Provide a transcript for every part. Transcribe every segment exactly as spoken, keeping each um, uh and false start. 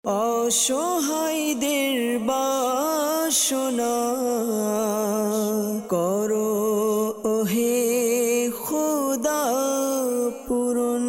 অসহায়দের বাসনা করো ওহে খোদা পূরণ।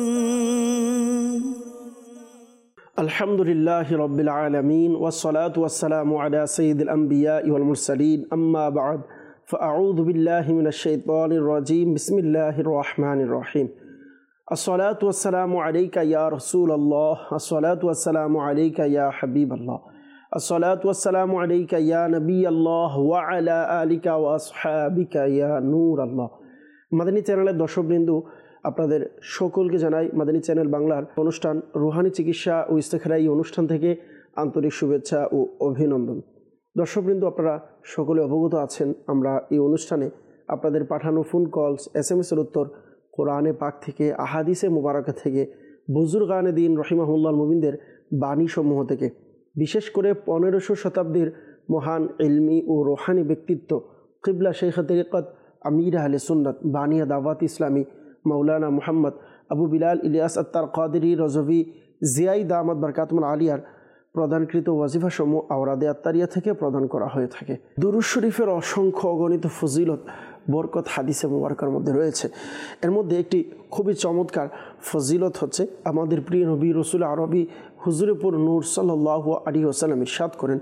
আলহামদুলিল্লাহি রাব্বিল আলামিন ওয়াসসালাতু ওয়াসসালামু আলা সাইয়্যিদিল আমবিয়া ওয়াল মুরসালিন আম্মা বা'দ ফাআউযু বিল্লাহি মিনাশ শাইতানির রাজীম বিসমিল্লাহির রহমানির রহিম। আসসালাতু ওয়াসসালামু আলাইকা ইয়া রাসূলুল্লাহ, আসসালাতু ওয়াসসালামু আলাইকা ইয়া হাবিবাল্লাহ, আসসালাতু ওয়াসসালামু আলাইকা ইয়া নবিয়াল্লাহ ওয়া আলা আলিকা ওয়া আসহাবিকা ইয়া নূরাল্লাহ। মাদানী চ্যানেলের দর্শকবৃন্দ, আপনাদের সকলকে জানাই মাদানী চ্যানেল বাংলার অনুষ্ঠান রুহানি চিকিৎসা ও ইস্তেখারা এই অনুষ্ঠান থেকে আন্তরিক শুভেচ্ছা ও অভিনন্দন। দর্শকবৃন্দ, আপনারা সকলে অবগত আছেন, আমরা এই অনুষ্ঠানে আপনাদের পাঠানো ফোন কলস, এস এম এসের উত্তর কোরআনে পাক থেকে, আহাদিসে মুবারাকা থেকে, বুজুর্গানে দিন রহিমাহুল্লাহ মুবিনদের বাণীসমূহ থেকে, বিশেষ করে পনেরোশো শতাব্দীর মহান ইলমি ও রোহানি ব্যক্তিত্ব কিবলা শেখ তরিকত আমির আহলে সুন্নাত বানিয়া দাওয়াত ইসলামী মৌলানা মুহাম্মদ আবু বিলাল ইলিয়াস আত্তার কাদেরী রজভী জিয়াই দামাত বরকাতুল আলিয়ার প্রদানকৃত ওয়াজিফা সমূহ আওরাদে আত্তারিয়া থেকে প্রদান করা হয়ে থাকে। দুরূদ শরীফের অসংখ্য অগণিত ফজিলত বরকত হাদিসে মুবারকার মধ্যে রয়েছে। এর মধ্যে একটি খুবই চমৎকার ফজিলত হচ্ছে, আমাদের প্রিয় নবী রসুল আরবি হুজুরপুর নূর সাল্লাল্লাহু আলাইহি ওয়াসাল্লাম ইরশাদ করেন,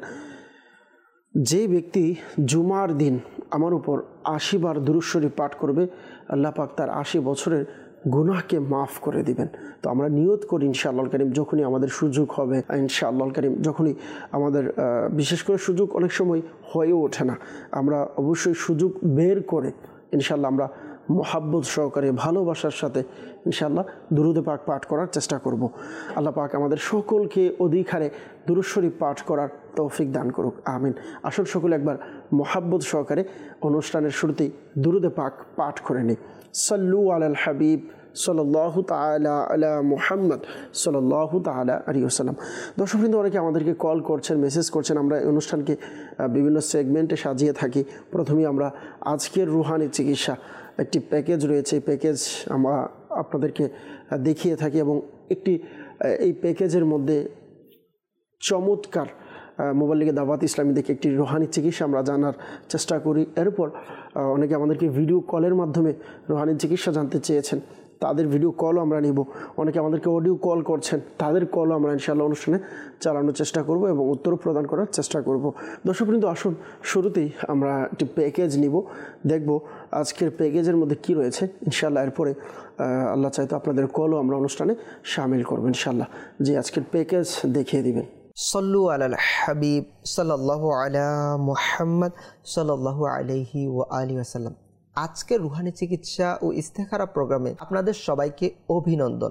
যে ব্যক্তি জুমার দিন আমার উপর আশি বার দুরূদ শরীফ পাঠ করবে, আল্লাহ পাক তার আশি বছরের গুনাহকে মাফ করে দিবেন। তো আমরা নিয়ত করি ইনশাআল্লাহ কারীম, যখনই আমাদের সুযোগ হবে ইনশাআল্লাহ কারীম, যখনই আমাদের বিশেষ করে সুযোগ অনেক সময় হয়ে ওঠে না, আমরা অবশ্যই সুযোগ বের করে ইনশাআল্লাহ আমরা মোহাব্বত সহকারে ভালোবাসার সাথে ইনশাআল্লাহ দুরুদে পাক পাঠ করার চেষ্টা করব। আল্লাহ পাক আমাদের সকলকে অধিক হারে দুরূদ শরীফ পাঠ করার তৌফিক দান করুক, আমিন। আসল সকলে একবার মোহাব্বত সহকারে অনুষ্ঠানের শুরুতেই দুরুদে পাক পাঠ করে নিই। সাল্লু আলাল হাবিব সাল্লাল্লাহু তাআলা আলা মুহাম্মদ সাল্লাল্লাহু তাআলা আলাইহি ওয়াসাল্লাম। দর্শকবৃন্দ, অনেকে আমাদেরকে কল করছেন, মেসেজ করছেন। আমরা এই অনুষ্ঠানকে বিভিন্ন সেগমেন্টে সাজিয়ে থাকি। প্রথমেই আমরা আজকের রুহানি চিকিৎসা একটি প্যাকেজ রয়েছে, এই প্যাকেজ আমরা আপনাদেরকে দেখিয়ে থাকি এবং একটি এই প্যাকেজের মধ্যে চমৎকার মোবাল্লিগে দাওয়াত ইসলামী দেখে একটি রুহানি চিকিৎসা আমরা জানার চেষ্টা করি। এরপর অনেকে আমাদেরকে ভিডিও কলের মাধ্যমে রুহানি চিকিৎসা জানতে চেয়েছেন, তাদের ভিডিও কলও আমরা নিব। অনেকে আমাদেরকে অডিও কল করছেন, তাদের কলও আমরা ইনশাআল্লাহ অনুষ্ঠানে চালানোর চেষ্টা করব এবং উত্তর প্রদান করার চেষ্টা করব। দর্শকবৃন্দ, আসুন শুরুতেই আমরা একটি প্যাকেজ নিব, দেখব আজকের প্যাকেজের মধ্যে কি রয়েছে ইনশাআল্লাহ। এরপরে আল্লাহ চাইতো আপনাদের কলও আমরা অনুষ্ঠানে শামিল করব ইনশাআল্লাহ। যে আজকের প্যাকেজ দেখিয়ে দিবেন। সল্লু আলাল হাবিব সাল্লাল্লাহু আলা মুহাম্মদ সাল্লাল্লাহু আলাইহি ওয়া আলিহি ওয়াসাল্লাম। আজকের রুহানি চিকিৎসা ও ইস্তেখারা প্রোগ্রামে আপনাদের সবাইকে অভিনন্দন।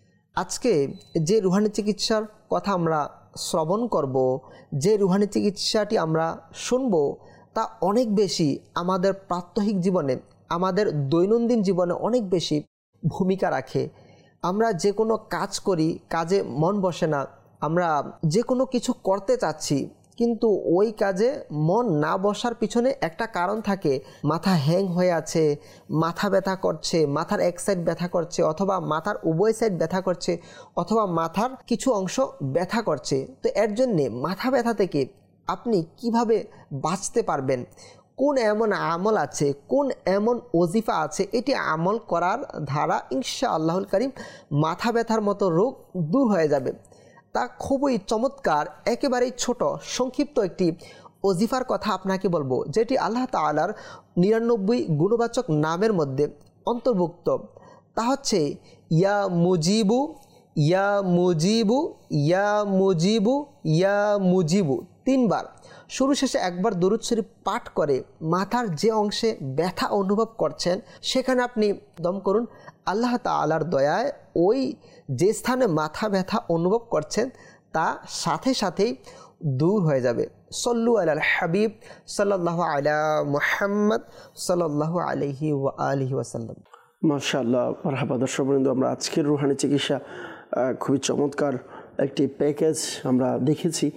আজকে যে রুহানি চিকিৎসার কথা আমরা শ্রবণ করব, যে রুহানি চিকিৎসাটি আমরা শুনব, তা অনেক বেশি আমাদের প্রাত্যহিক জীবনে, আমাদের দৈনন্দিন জীবনে অনেক বেশি ভূমিকা রাখে। আমরা যে কোনো কাজ করি, কাজে মন বসে না, আমরা যে কোনো কিছু করতে চাচ্ছি কিন্তু ওই কাজে মন না বসার পিছনে একটা কারণ থাকে। মাথা হ্যাং হয়ে আছে, মাথা ব্যথা করছে, মাথার এক সাইড ব্যথা করছে, অথবা মাথার উভয় সাইড ব্যথা করছে, অথবা মাথার কিছু অংশ ব্যথা করছে। তো এর জন্যে মাথা ব্যথা থেকে আপনি কিভাবে বাঁচতে পারবেন, কোন এমন আমল আছে, কোন এমন ওজিফা আছে, এটি আমল করার দ্বারা ইনশাআল্লাহুল কারীম মাথা ব্যথার মতো রোগ দূর হয়ে যাবে। তা খুবই চমৎকার, একেবারেই ছোট সংক্ষিপ্ত একটি ওজিফার কথা আপনাকে বলবো, যেটি আল্লাহ তাআলার নিরানব্বই গুণবাচক নামের মধ্যে অন্তর্ভুক্ত। তা হচ্ছে ইয়া মুজিবু, ইয়া মুজিবু, ইয়া মুজিবু, ইয়া মুজিবু। তিনবার শুরু শেষে একবার দরুদ শরীফ পাঠ করে মাথার যে অংশে ব্যথা অনুভব করছেন সেখানে আপনি দম করুন। আল্লাহ তাআলার দয়ায় ওই যে স্থানে মাথা ব্যথা অনুভব করছেন তা সাথে সাথেই দূর হয়ে যাবে। সল্লু আলাল হাবিব সাল্লাল্লাহু আলা মুহাম্মদ সাল্লাল্লাহু আলাইহি ওয়া আলিহি ওয়াসাল্লাম। মাশাআল্লাহ, মারহাবা। দর্শকবৃন্দ, আমরা আজকের রুহানি চিকিৎসা খুবই চমৎকার একটি প্যাকেজ আমরা দেখেছি।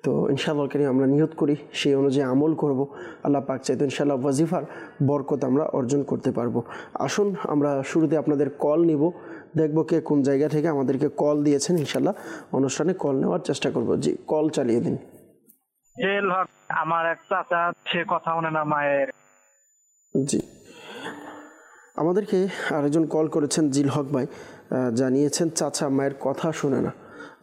তো ইনশাআল্লাহ কারীম আমরা নিয়ত করি সেই অনুযায়ী আমল করব। আল্লাহ পাক চাইতো ইনশাআল্লাহ ওয়াজিফার বরকত আমরা অর্জন করতে পারবো। আসুন আমরা শুরুতে আপনাদের কল নিব, দেখব কে কোন জায়গা থেকে আমাদেরকে কল দিয়েছেন। ইনশাআল্লাহ অনুষ্ঠানে কল নেওয়ার চেষ্টা করব। জি, কল চালিয়ে দিন। জিল হক, আমার এক চাচা সে কথা শোনে না মায়ের। জি, আমাদেরকে আরেকজন কল করেছেন জিল হক ভাই, জানিয়েছেন চাচা মায়ের কথা শোনে না।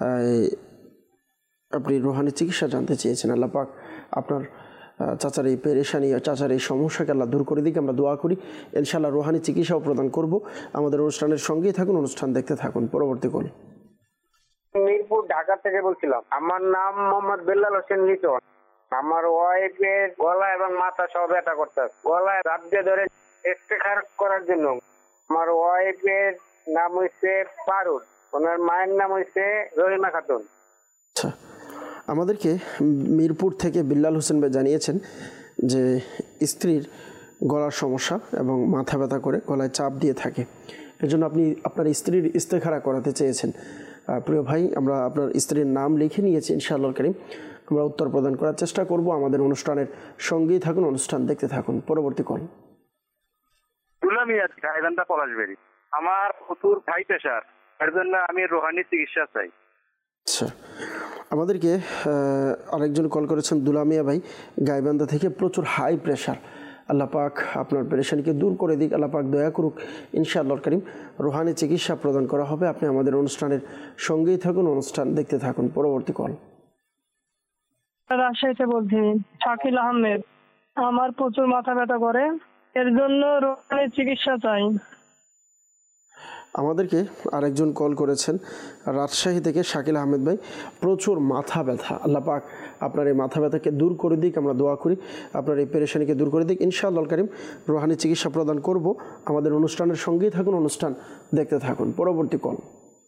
আপনি রুহানি চিকিৎসা জানতে চেয়েছেন। আল্লাহ পাক আপনার চাচার এই পেরেশানি, চাচার এই সমস্যাকে আল্লাহ দূর করে দিক, আমরা দোয়া করি। ইনশাআল্লাহ রুহানি চিকিৎসাও প্রদান করব। আমাদের অনুষ্ঠানের সঙ্গেই থাকুন, অনুষ্ঠান দেখতে থাকুন। পরবর্তী কল। মিরপুর ঢাকা থেকে বলছিলাম। আমার নাম মোহাম্মদ বেল্লাল হোসেন লিটন। আমার ওয়াইফের গলা এবং মাথা সব ব্যথা করতেছে, গলায় রাত দিয়ে ধরে ইস্তেখার করার জন্য। আমার ওয়াইফের নাম হইছে পারুল, ওনার মায়ের নাম হইছে রহিমা খাতুন। আচ্ছা, আমাদেরকে মিরপুর থেকে বিল্লাল হোসেন ভাই জানিয়েছেন যে স্ত্রীর গলার সমস্যা এবং মাথা ব্যথা করে, গলায় চাপ দিয়ে থাকে। এর জন্য আপনি আপনার স্ত্রীর ইস্তেখারা করাতে চেয়েছেন। প্রিয় ভাই, আমরা আপনার স্ত্রীর নাম লিখে নিয়েছি। ইনশাআল্লাহ কারীম আমরা উত্তর প্রদান করার চেষ্টা করব। আমাদের অনুষ্ঠানের সঙ্গেই থাকুন, অনুষ্ঠান দেখতে থাকুন। পরবর্তী কল। গাইবান্ধা পলাশবেড়ি। আমার প্রচুর হাই প্রেশার, এর জন্য আমি রুহানি চিকিৎসা চাই। আচ্ছা, আমাদেরকে আরেকজন কল করেছেন দুলামিয়া ভাই গাইবান্ধা থেকে, প্রচুর হাই প্রেশার। আল্লাহ পাক আপনার পেরেশানিকে দূর করে দিক, আল্লাহ পাক দয়া করুক। ইনশাআল্লাহ কারীম রুহানি চিকিৎসা প্রদান করা হবে। আপনি আমাদের অনুষ্ঠানের সঙ্গেই থাকুন, অনুষ্ঠান দেখতে থাকুন। পরবর্তী কল। রাজশাহীতে বলছি, শাকিল আহমেদ। আমার প্রচুর মাথা ব্যথা করে, এর জন্য রুহানি চিকিৎসা চাই। আমাদেরকে আরেকজন কল করেছেন রাজশাহী থেকে, শাকিল আহমেদ ভাই, প্রচুর মাথা ব্যথা। আল্লাহ পাক আপনার এই মাথা ব্যথাকে দূর করে দিক, আমরা দোয়া করি আপনার এই পেরেশানিকে দূর করে দিক। ইনশাআল্লাহ কারীম রুহানি চিকিৎসা প্রদান করব। আমাদের অনুষ্ঠানের সঙ্গেই থাকুন, অনুষ্ঠান দেখতে থাকুন। পরবর্তী কল।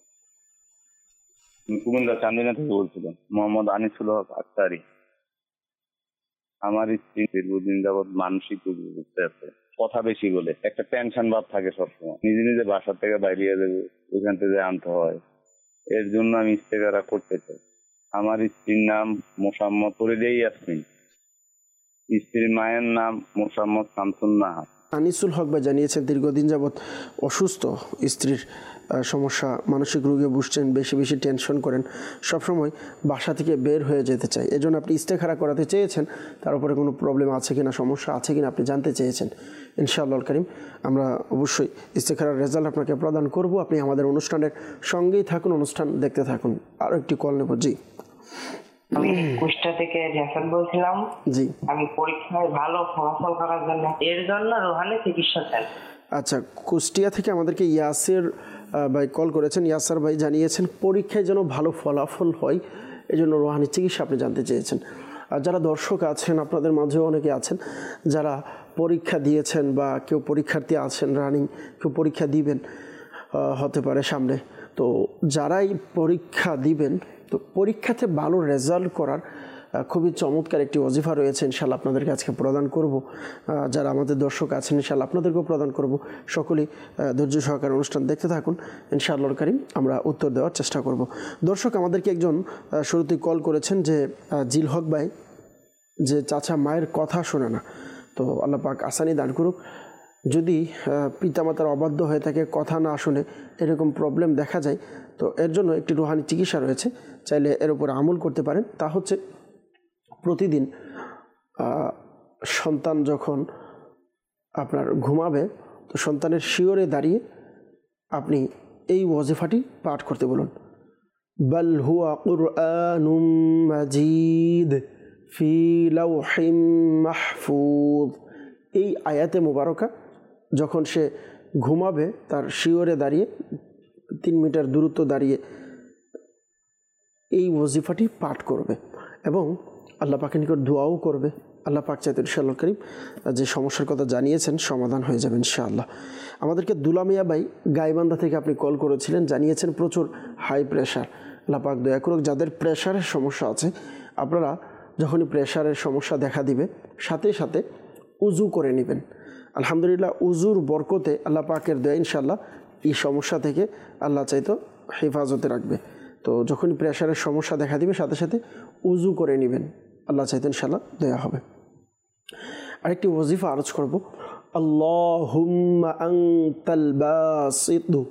কুমিল্লা চান্দিনা থেকে বলছিলাম, মোহাম্মদ আনিসুল হক আক্তারি। আমার স্ত্রী দীর্ঘদিন যাবৎ মানসিক বুঝতে আছে, কথা বেশি বলে, একটা টেনশন ভাব থাকে সবসময়। নিজে নিজে বাসা থেকে বাইরে দেবো, ওইখান থেকে আনতে হয়। এর জন্য আমি ইস্তেখারা করতে চাই। আমার স্ত্রীর নাম মোসাম্মদ ফরিদা ইয়াসমিন, স্ত্রীর মায়ের নাম মোসাম্মদ শামসুন নাহার। আনিসুল হক ভাই জানিয়েছেন দীর্ঘদিন যাবৎ অসুস্থ, স্ত্রীর সমস্যা, মানসিক রোগে ভুগছেন, বেশি বেশি টেনশন করেন, সবসময় বাসা থেকে বের হয়ে যেতে চাই। এজন্য আপনি ইস্তেখারা করাতে চেয়েছেন। তার উপরে কোনো প্রবলেম আছে কিনা, সমস্যা আছে কিনা আপনি জানতে চেয়েছেন। ইনশাআল্লাহ কারীম আমরা অবশ্যই ইস্তেখারার রেজাল্ট আপনাকে প্রদান করব। আপনি আমাদের অনুষ্ঠানের সঙ্গেই থাকুন, অনুষ্ঠান দেখতে থাকুন। আরও একটি কল নেব। জি, আমি কুষ্টিয়া থেকে জাসান বলছিলাম। জি, আমি পরীক্ষায় ভালো ফলাফল করার জন্য এর জন্য রুহানি চিকিৎসা চাই। আচ্ছা, কুষ্টিয়া থেকে আমাদেরকে ইয়াসির ভাই কল করেছেন। ইয়াসার ভাই জানিয়েছেন পরীক্ষায় যেন ভালো ফলাফল হয়, এই জন্য রুহানি চিকিৎসা আপনি জানতে চেয়েছেন। আর যারা দর্শক আছেন, আপনাদের মাঝেও অনেকে আছেন যারা পরীক্ষা দিয়েছেন বা কেউ পরীক্ষার্থী আছেন রানিং, কেউ পরীক্ষা দিবেন হতে পারে সামনে। তো যারাই পরীক্ষা দিবেন, তো পরীক্ষাতে ভালো রেজাল্ট করার খুবই চমৎকার একটি ওয়াজিফা রয়েছে, ইনশাআল্লাহ আপনাদেরকে আজকে প্রদান করব। যারা আমাদের দর্শক আছেন ইনশাআল্লাহ আপনাদেরকেও প্রদান করব। সকলেই ধৈর্য সহকারে অনুষ্ঠান দেখতে থাকুন। ইনশাআল্লাহ কারীম আমরা উত্তর দেওয়ার চেষ্টা করব। দর্শক, আমাদেরকে একজন শুরুতেই কল করেছেন যে জিল হক ভাই, যে চাচা মায়ের কথা শোনে না। তো আল্লাহ পাক আসানি দান করুক। যদি পিতামাতার অবাধ্য হয়ে থাকে, কথা না শুনে, এরকম প্রবলেম দেখা যায়, তো এর জন্য একটি রুহানি চিকিৎসা রয়েছে, চাইলে এর উপর আমল করতে পারেন। তা হচ্ছে প্রতিদিন সন্তান যখন আপনার ঘুমাবে, তো সন্তানের শিয়রে দাঁড়িয়ে আপনি এই ওয়াজিফাটি পাঠ করতে বলুন। বাল হুয়া কুরআনুম মাজিদ ফি লাওহিম মাহফুজ। এই আয়াতে মুবারকা যখন সে ঘুমাবে, তার শিয়রে দাঁড়িয়ে, তিন মিটার দূরত্ব দাঁড়িয়ে এই ওয়াজিফাটি পাঠ করবে এবং আল্লাহ পাকের নিকট দোয়াও করবে। আল্লাহ পাক চাইতে ইনশাআল্লাহ কারীম যে সমস্যার কথা জানিয়েছেন সমাধান হয়ে যাবে ইনশাআল্লাহ। আমাদেরকে দুলামিয়া ভাই গাইবান্ধা থেকে আপনি কল করেছিলেন, জানিয়েছেন প্রচুর হাই প্রেশার। আল্লাহ পাক দয়া করুক, যাদের প্রেশারের সমস্যা আছে, আপনারা যখনই প্রেশারের সমস্যা দেখা দিবে, সাথে সাথে উজু করে নেবেন। আলহামদুলিল্লাহ, উজুর বরকতে আল্লাহ পাকের দয়া ইনশাআল্লাহ এই সমস্যা থেকে আল্লাহ চাইতো হেফাজতে রাখবে। তো যখনই প্রেশারের সমস্যা দেখা দিবে সাথে সাথে উজু করে নেবেন, আল্লাহ চাইতে ইনশাআল্লাহ দেয়া হবে। আরেকটি ওয়াজিফা আরজ করব, আল্লাহুম্মা আনতাল বাসিতু,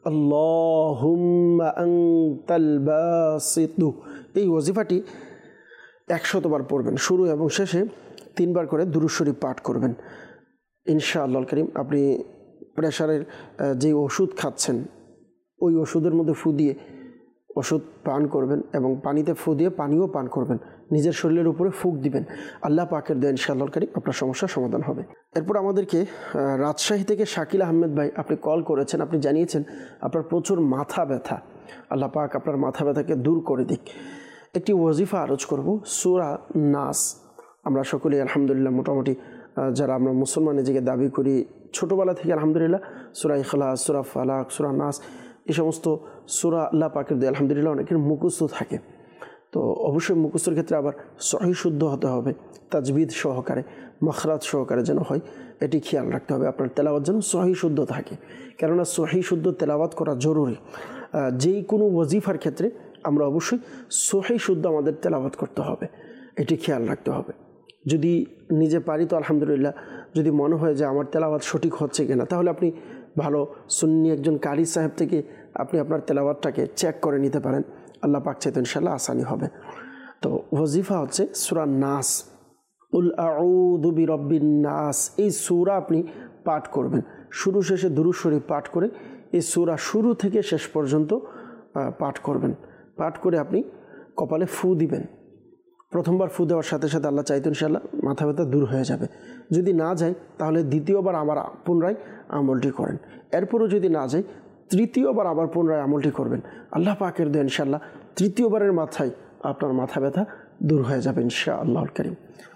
আল্লাহুম্মা আনতাল বাসিতু। এই ওয়াজিফাটি একশতবার পড়বেন, শুরু এবং শেষে তিনবার করে দুরূদ শরীফ পাঠ করবেন ইনশাআল্লাহ কারীম। আপনি প্রেশারের যে ওষুধ খাচ্ছেন ওই ওষুধের মধ্যে ফু দিয়ে ওষুধ পান করবেন এবং পানিতে ফু দিয়ে পানিও পান করবেন, নিজের শরীরের উপরে ফুঁক দিবেন, আল্লাহ পাকের দয়া ইনশাআল্লাহ কারীম আপনার সমস্যার সমাধান হবে। এরপর আমাদেরকে রাজশাহী থেকে শাকিল আহমেদ ভাই আপনি কল করেছেন, আপনি জানিয়েছেন আপনার প্রচুর মাথা ব্যথা, আল্লাহ পাক আপনার মাথা ব্যথাকে দূর করে দিক। একটি ওয়াজিফা আরজ করব, সূরা নাস। আমরা সকলেই আলহামদুলিল্লাহ মোটামুটি যারা আমরা মুসলমান নিজেকে দাবি করি ছোটোবেলা থেকে আলহামদুলিল্লাহ সূরা ইখলাস, সূরা ফালাক, সূরা নাস এই সমস্ত সূরা আল্লাহ পাকের দয়া আলহামদুলিল্লাহ অনেকের মুখস্থ থাকে। তো অবশ্যই মুখস্থের ক্ষেত্রে আবার সহি শুদ্ধ হতে হবে, তাজবিদ সহকারে মাখরাজ সহকারে যেন হয় এটি খেয়াল রাখতে হবে। আপনার তেলাওয়াত যেন সহি শুদ্ধ থাকে, কেননা সহি শুদ্ধ তেলাওয়াত করা জরুরি। যেই কোনো ওয়াজিফার ক্ষেত্রে আমরা অবশ্যই সহি শুদ্ধ আমাদের তেলাওয়াত করতে হবে, এটি খেয়াল রাখতে হবে। যদি নিজে পারি তো আলহামদুলিল্লাহ, যদি মনে হয় যে আমার তেলাওয়াত সঠিক হচ্ছে কিনা তাহলে আপনি ভালো সুন্নি একজন কারি সাহেব থেকে আপনি আপনার তেলাওয়াতটাকে চেক করে নিতে পারেন, আল্লাহ পাক চাইতে ইনশাআল্লাহ আসানি হবে। তো ওয়াজিফা হচ্ছে সূরা নাস, কুল আউযু বিরাব্বিন নাস। এই সূরা আপনি পাঠ করবেন, শুরু শেষে দুরূদ শরীফ পাঠ করে এই সূরা শুরু থেকে শেষ পর্যন্ত পাঠ করবেন। পাঠ করে আপনি কপালে ফু দিবেন। প্রথমবার ফু দেওয়ার সাথে সাথে আল্লাহ চাইতে ইনশাআল্লাহ মাথা ব্যথা দূর হয়ে যাবে। যদি না যায় তাহলে দ্বিতীয়বার আবার পুনরায় আমলটি করেন। এরপরও যদি না যায় তৃতীয়বার আবার পুনরায় আমলটি করবেন, আল্লাহ পাকের দয়া ইনশাআল্লাহ তৃতীয়বারের মাথায় আপনার মাথা ব্যথা দূর হয়ে যাবে ইনশাআল্লাহুল কারীম।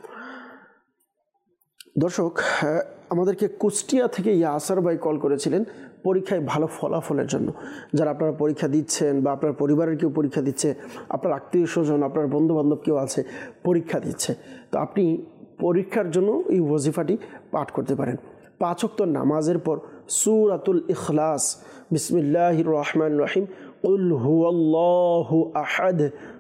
দর্শক, আমাদেরকে কুষ্টিয়া থেকে ইয়াসার ভাই কল করেছিলেন পরীক্ষায় ভালো ফলাফলের জন্য। যারা আপনারা পরীক্ষা দিচ্ছেন বা আপনার পরিবারের কেউ পরীক্ষা দিচ্ছে, আপনার আত্মীয় স্বজন, আপনার বন্ধুবান্ধব কেউ আছে পরীক্ষা দিচ্ছে, তো আপনি পরীক্ষার জন্য এই ওয়াজিফাটি পাঠ করতে পারেন। পাঁচ ওয়াক্ত নামাজের পর সূরাতুল ইখলাস, বিসমিল্লাহির রহমানির রহিম, কুল হুয়াল্লাহু আহাদ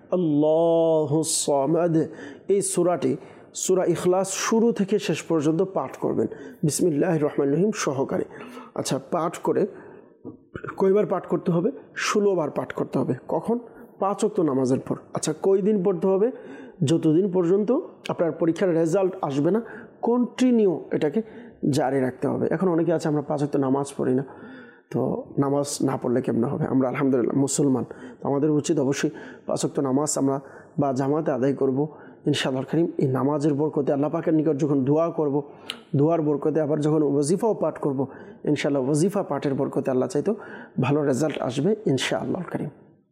আল্লাহুস সামাদ, এই সূরাটি সূরা ইখলাস শুরু থেকে শেষ পর্যন্ত পাঠ করবেন বিসমিল্লাহির রহমানির রহিম সহকারে। আচ্ছা, পাঠ করে কয়বার পাঠ করতে হবে? ষোলো বার পাঠ করতে হবে। কখন? পাঁচ ওয়াক্ত নামাজের পর। আচ্ছা, কয় দিন পড়তে হবে? যতদিন পর্যন্ত আপনার পরীক্ষার রেজাল্ট আসবে না, কন্টিনিউ এটাকে জারি রাখতে হবে। এখন অনেকে আছে আমরা পাঁচ ওয়াক্ত নামাজ পড়ি না, তো নামাজ না পড়লে কেমন হবে? আমরা আলহামদুলিল্লাহ মুসলমান, তো আমাদের উচিত অবশ্যই পাঁচ ওয়াক্ত নামাজ আমরা বা জামাতে আদায় করব ইনশাআল্লাহ কারীম। এই নামাজের বরকতে আল্লাহ পাকের নিকট যখন দোয়া করব, দোয়ার বরকতে আবার যখন ওয়াজিফাও পাঠ করব ইনশাআল্লাহ, ওয়াজিফা পাঠের বরকতে আল্লাহ চাইতো ভালো রেজাল্ট আসবে ইনশাআল্লাহ কারীম।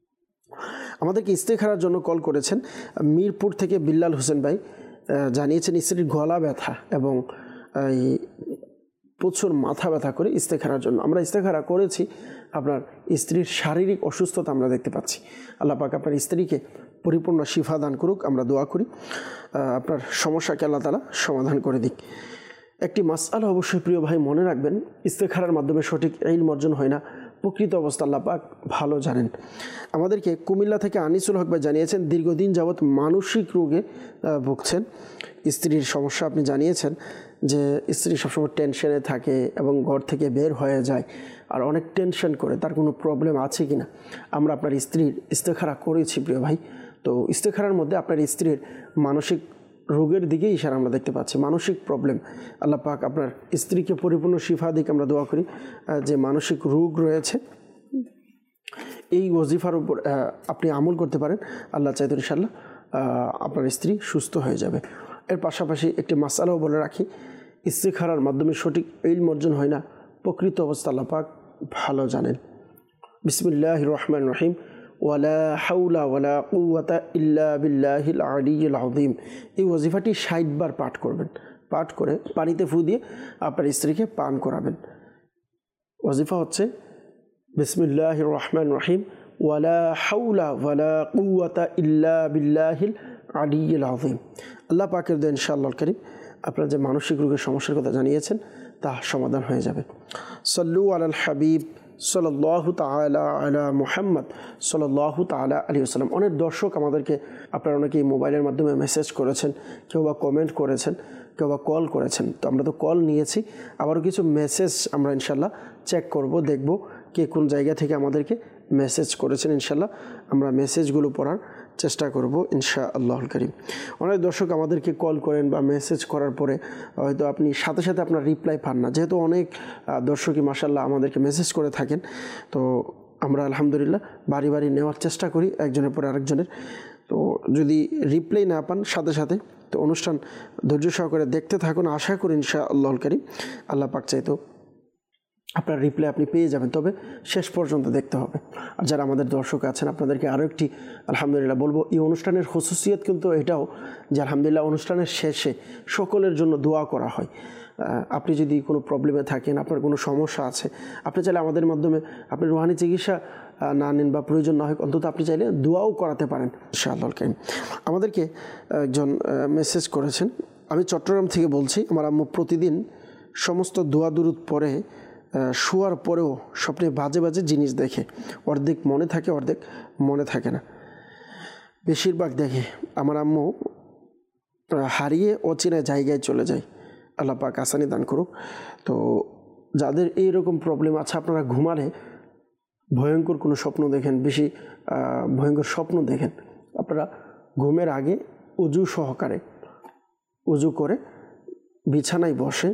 আমাদেরকে ইস্তেখারার জন্য কল করেছেন মিরপুর থেকে বিল্লাল হোসেন ভাই, জানিয়েছেন স্ত্রীর গলা ব্যথা এবং এই প্রচুর মাথা ব্যথা করে ইস্তেখারার জন্য। আমরা ইস্তেখারা করেছি, আপনার স্ত্রীর শারীরিক অসুস্থতা আমরা দেখতে পাচ্ছি। আল্লাহ পাক আপনার স্ত্রীকে পরিপূর্ণ শিফা দান করুক, আমরা দোয়া করি আপনার সমস্যাকে আল্লাহ তাআলা সমাধান করে দিক। একটি মাসআলা অবশ্যই প্রিয় ভাই মনে রাখবেন, ইস্তেখারার মাধ্যমে সঠিক ইলম অর্জন হয় না, প্রকৃত অবস্থা আল্লাহ পাক ভালো জানেন। আমাদেরকে কুমিল্লা থেকে আনিসুল হক ভাই জানিয়েছেন দীর্ঘদিন যাবৎ মানসিক রোগে ভুগছেন। স্ত্রীর সমস্যা আপনি জানিয়েছেন যে স্ত্রী সবসময় টেনশনে থাকে এবং ঘর থেকে বের হয়ে যায় আর অনেক টেনশন করে, তার কোনো প্রবলেম আছে কি না। আমরা আপনার স্ত্রীর ইস্তেখারা করেছি প্রিয় ভাই। তো ইস্তেখারার মধ্যে আপনার স্ত্রীর মানসিক রোগের দিকেই ইশারা আমরা দেখতে পাচ্ছি, মানসিক প্রবলেম। আল্লাহ পাক আপনার স্ত্রীকে পরিপূর্ণ শিফা দিক আমরা দোয়া করি। যে মানসিক রোগ রয়েছে এই ওয়াজিফার উপর আপনি আমল করতে পারেন, আল্লাহ চাইতো ইনশাআল্লাহ আপনার স্ত্রী সুস্থ হয়ে যাবে। এর পাশাপাশি একটি মাসআলাও বলে রাখি, ইস্তেখারার মাধ্যমে সঠিক ইলম অর্জন হয় না, প্রকৃত অবস্থা আল্লাহ পাক ভালো জানেন। বিসমিল্লাহির রহমানির রহিম, ওয়ালা হাওলা ওয়ালা কুওয়াতা ইল্লা বিল্লাহিল আলিয়্যিল আযীম। এই ওয়াজিফাটি ষাট বার পাঠ করবেন। পাঠ করে পানিতে ফু দিয়ে আপনার স্ত্রীকে পান করাবেন। ওয়াজিফা হচ্ছে বিসমিল্লাহির রহমানির রহিম, ওয়ালা হাওলা ওয়ালা কুওয়াতা ইল্লা বিল্লাহিল আলিয়্যিল আযীম। আল্লাহ পাকের দয়া ইনশাআল্লাহ কারীম আপনার যে মানসিক রোগের সমস্যার কথা জানিয়েছেন তা সমাধান হয়ে যাবে। সাল্লু আলাল হাবিব সাল্লাল্লাহু তাআলা আলা মুহাম্মদ সাল্লাল্লাহু তাআলা আলাইহি ওয়াসাল্লাম। অনেক দর্শক আমাদেরকে আপনারা অনেকেই মোবাইলের মাধ্যমে মেসেজ করেছেন, কেউ বা কমেন্ট করেছেন, কেউ বা কল করেছেন। তো আমরা তো কল নিয়েছি, আবারও কিছু মেসেজ আমরা ইনশাল্লাহ চেক করব, দেখব কে কোন জায়গা থেকে আমাদেরকে মেসেজ করেছেন। ইনশাল্লাহ আমরা মেসেজগুলো পড়ার চেষ্টা করব ইনশাআল্লাহুল কারীম। অনেক দর্শক আমাদেরকে কল করেন বা মেসেজ করার পরে হয়তো আপনি সাথে সাথে আপনার রিপ্লাই পান না, যেহেতু অনেক দর্শকই মাশাআল্লাহ আমাদেরকে মেসেজ করে থাকেন। তো আমরা আলহামদুলিল্লাহ বাড়ি বাড়ি নেওয়ার চেষ্টা করি একজনের পরে আরেকজনের। তো যদি রিপ্লাই না পান সাথে সাথে, তো অনুষ্ঠান ধৈর্য সহকারে দেখতে থাকুন, আশা করি ইনশাআল্লাহুল কারীম আল্লাহ পাক চাইতো আপনার রিপ্লাই আপনি পেয়ে যাবেন, তবে শেষ পর্যন্ত দেখতে হবে। আর যারা আমাদের দর্শক আছেন আপনাদেরকে আরও একটি আলহামদুলিল্লাহ বলবো, এই অনুষ্ঠানের খুসুসিয়ত কিন্তু এটাও যে আলহামদুলিল্লাহ অনুষ্ঠানের শেষে সকলের জন্য দোয়া করা হয়। আপনি যদি কোনো প্রবলেমে থাকেন, আপনার কোনো সমস্যা আছে, আপনি চাইলে আমাদের মাধ্যমে আপনি রুহানি চিকিৎসা না নেন বা প্রয়োজন না হয়, অন্তত আপনি চাইলে দোয়াও করাতে পারেন ইনশাআল্লাহুল কারীম। আমাদেরকে একজন মেসেজ করেছেন, আমি চট্টগ্রাম থেকে বলছি, আমার আম্মু প্রতিদিন সমস্ত দোয়া দুরুদ পরে শোয়ার পরেও স্বপ্নে বাজে বাজে জিনিস দেখে, অর্ধেক মনে থাকে অর্ধেক মনে থাকে না, বেশিরভাগ দেখে। আমার আম্মু হারিয়ে অচেনা জায়গায় চলে যায়, আল্লাহ পাক আসানি দান করুক। তো যাদের এইরকম প্রবলেম আছে, আপনারা ঘুমালে ভয়ঙ্কর কোনো স্বপ্ন দেখেন, বেশি ভয়ঙ্কর স্বপ্ন দেখেন, আপনারা ঘুমের আগে উজু সহকারে উজু করে বিছানায় বসে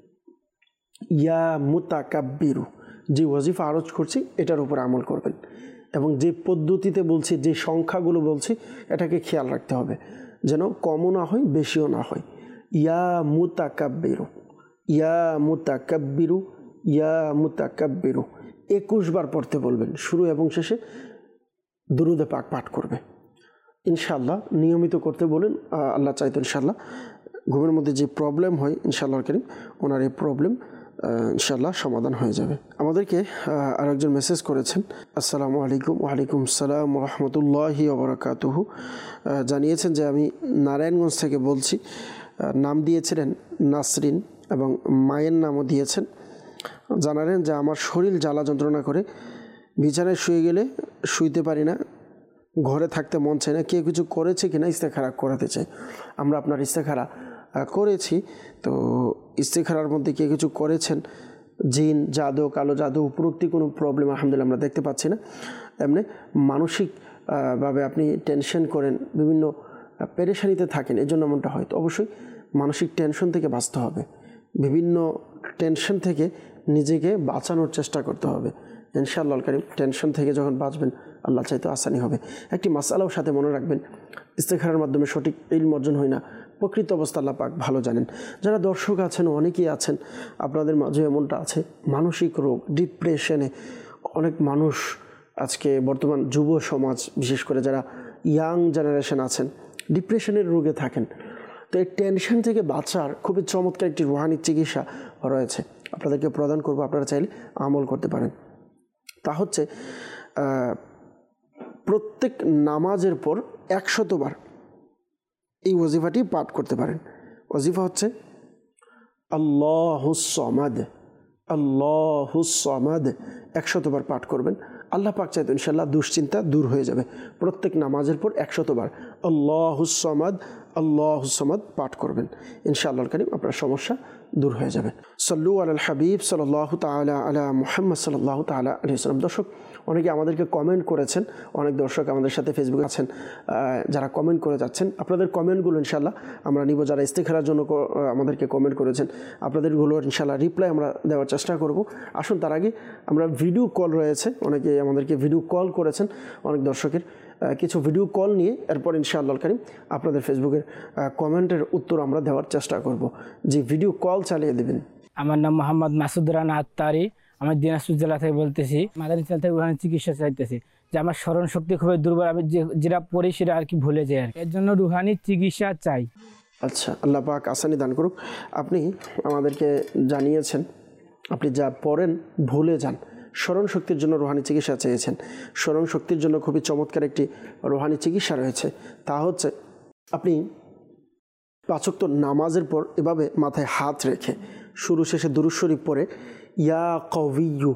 ইয়া মুতাকাব্বিরু যে ওয়াজিফা আরজ করছি এটার উপর আমল করবেন, এবং যে পদ্ধতিতে বলছি, যে সংখ্যাগুলো বলছি এটাকে খেয়াল রাখতে হবে যেন কমও না হয় বেশিও না হয়। ইয়া মুতাকাব্বিরু, ইয়া মুতাকাব্বিরু, ইয়া মুতাকাব্বিরু একুশ বার পড়তে বলবেন, শুরু এবং শেষে দুরুদে পাক পাঠ করবে ইনশাআল্লাহ। নিয়মিত করতে বলেন, আল্লাহ চাইতো ইনশাআল্লাহ ঘুমের মধ্যে যে প্রবলেম হয় ইনশাআল্লাহ কারীম ওনার এই প্রবলেম ইনশাআল্লাহ সমাধান হয়ে যাবে। আমাদেরকে আরেকজন মেসেজ করেছেন, আসসালামু আলাইকুম। ওয়ালাইকুম আসসালাম ওয়া রাহমাতুল্লাহি ওয়া বারাকাতুহু। জানিয়েছেন যে আমি নারায়ণগঞ্জ থেকে বলছি, নাম দিয়েছিলেন নাসরিন এবং মায়ের নামও দিয়েছেন। জানালেন যে আমার শরীর জ্বালা যন্ত্রণা করে, বিছানায় শুয়ে গেলে শুইতে পারি না, ঘরে থাকতে মন চায় না, কেউ কিছু করেছে কিনা ইস্তেখারা করাতে চাই। আমরা আপনার ইস্তেখারা করেছি, তো ইস্তেখারার মধ্যে কে কিছু করেছেন, জিন, জাদু, কালো জাদু, উপরোক্তি কোনো প্রবলেম আলহামদুলিল্লাহ আমরা দেখতে পাচ্ছি না। এমনি মানসিকভাবে আপনি টেনশন করেন, বিভিন্ন পেরেশানিতে থাকেন, এই জন্য এমনটা হয়। তো অবশ্যই মানসিক টেনশন থেকে বাঁচতে হবে, বিভিন্ন টেনশন থেকে নিজেকে বাঁচানোর চেষ্টা করতে হবে ইনশাআল্লাহুল কারীম। টেনশন থেকে যখন বাঁচবেন আল্লাহ চাইতো আসানি হবে। একটি মাসআলাও সাথে মনে রাখবেন, ইস্তেখারার মাধ্যমে সঠিক ইলম অর্জন হয় না, প্রকৃত অবস্থা আল্লাহ পাক ভালো জানেন। যারা দর্শক আছেন, অনেকেই আছেন আপনাদের মাঝে এমনটা আছে, মানসিক রোগ, ডিপ্রেশনে অনেক মানুষ আজকে বর্তমান যুব সমাজ, বিশেষ করে যারা ইয়াং জেনারেশন আছেন, ডিপ্রেশনের রোগে থাকেন। তো এই টেনশন থেকে বাঁচার খুবই চমৎকার একটি রুহানি চিকিৎসা রয়েছে, আপনাদেরকে প্রদান করব, আপনারা চাইলে আমল করতে পারেন। তা হচ্ছে প্রত্যেক নামাজের পর একশতবার এই ওয়াজিফাটি পাঠ করতে পারেন। ওয়াজিফা হচ্ছে আল্লাহুস সামাদ, আল্লাহুস সামাদ একশতবার পাঠ করবেন। আল্লাহ পাক চাইতো ইনশাআল্লাহ দুশ্চিন্তা দূর হয়ে যাবে। প্রত্যেক নামাজের পর একশতবার আল্লাহুস সামাদ, আল্লাহুস সামাদ পাঠ করবেন, ইনশাআল্লাহুল কারীম আপনার সমস্যা দূর হয়ে যাবে। সাল্লু আলাল হাবিব সাল্লাল্লাহু তাআলা আলা মুহাম্মদ সাল্লাল্লাহু তাআলা আলাইহি ওয়াসাল্লাম। দর্শক অনেকে আমাদেরকে কমেন্ট করেছেন, অনেক দর্শক আমাদের সাথে ফেসবুকে আছেন যারা কমেন্ট করে যাচ্ছেন, আপনাদের কমেন্টগুলো ইনশাআল্লাহ আমরা নিব। যারা ইস্তেখারার জন্য আমাদেরকে কমেন্ট করেছেন আপনাদেরগুলো ইনশাআল্লাহ রিপ্লাই আমরা দেওয়ার চেষ্টা করব। আসুন তার আগে আমরা ভিডিও কল রয়েছে, অনেকে আমাদেরকে ভিডিও কল করেছেন, অনেক দর্শকের কিছু ভিডিও কল নিয়ে এরপর ইনশাআল্লাহুল কারীম আপনাদের ফেসবুকের কমেন্টের উত্তর আমরা দেওয়ার চেষ্টা করব। যে ভিডিও কল চালিয়ে দেবেন। আমার নাম মোহাম্মদ মাসুদ রানা আত্তারি, আমি দিনাজপুর জেলা থেকে বলতেছি। মাদানী চাল থেকে রুহানি চিকিৎসা চাইতেছি, যে আমার স্মরণ শক্তি খুবই দুর্বল, আমি যেটা পড়ি সেটা আর কি ভুলে যাই আর কি, এর জন্য রুহানি চিকিৎসা চাই। আচ্ছা, আল্লাহ পাক আসানি দান করুক। আপনি আমাদেরকে জানিয়েছেন আপনি যা পড়েন ভুলে যান, স্মরণ শক্তির জন্য রুহানি চিকিৎসা চেয়েছেন। স্মরণ শক্তির জন্য খুবই চমৎকার একটি রুহানি চিকিৎসা রয়েছে, তা হচ্ছে আপনি পাঁচ ওয়াক্ত নামাজের পর এভাবে মাথায় হাত রেখে শুরু শেষে দুরূদ শরীফ পড়ে ইয়া কওয়িয়্যু,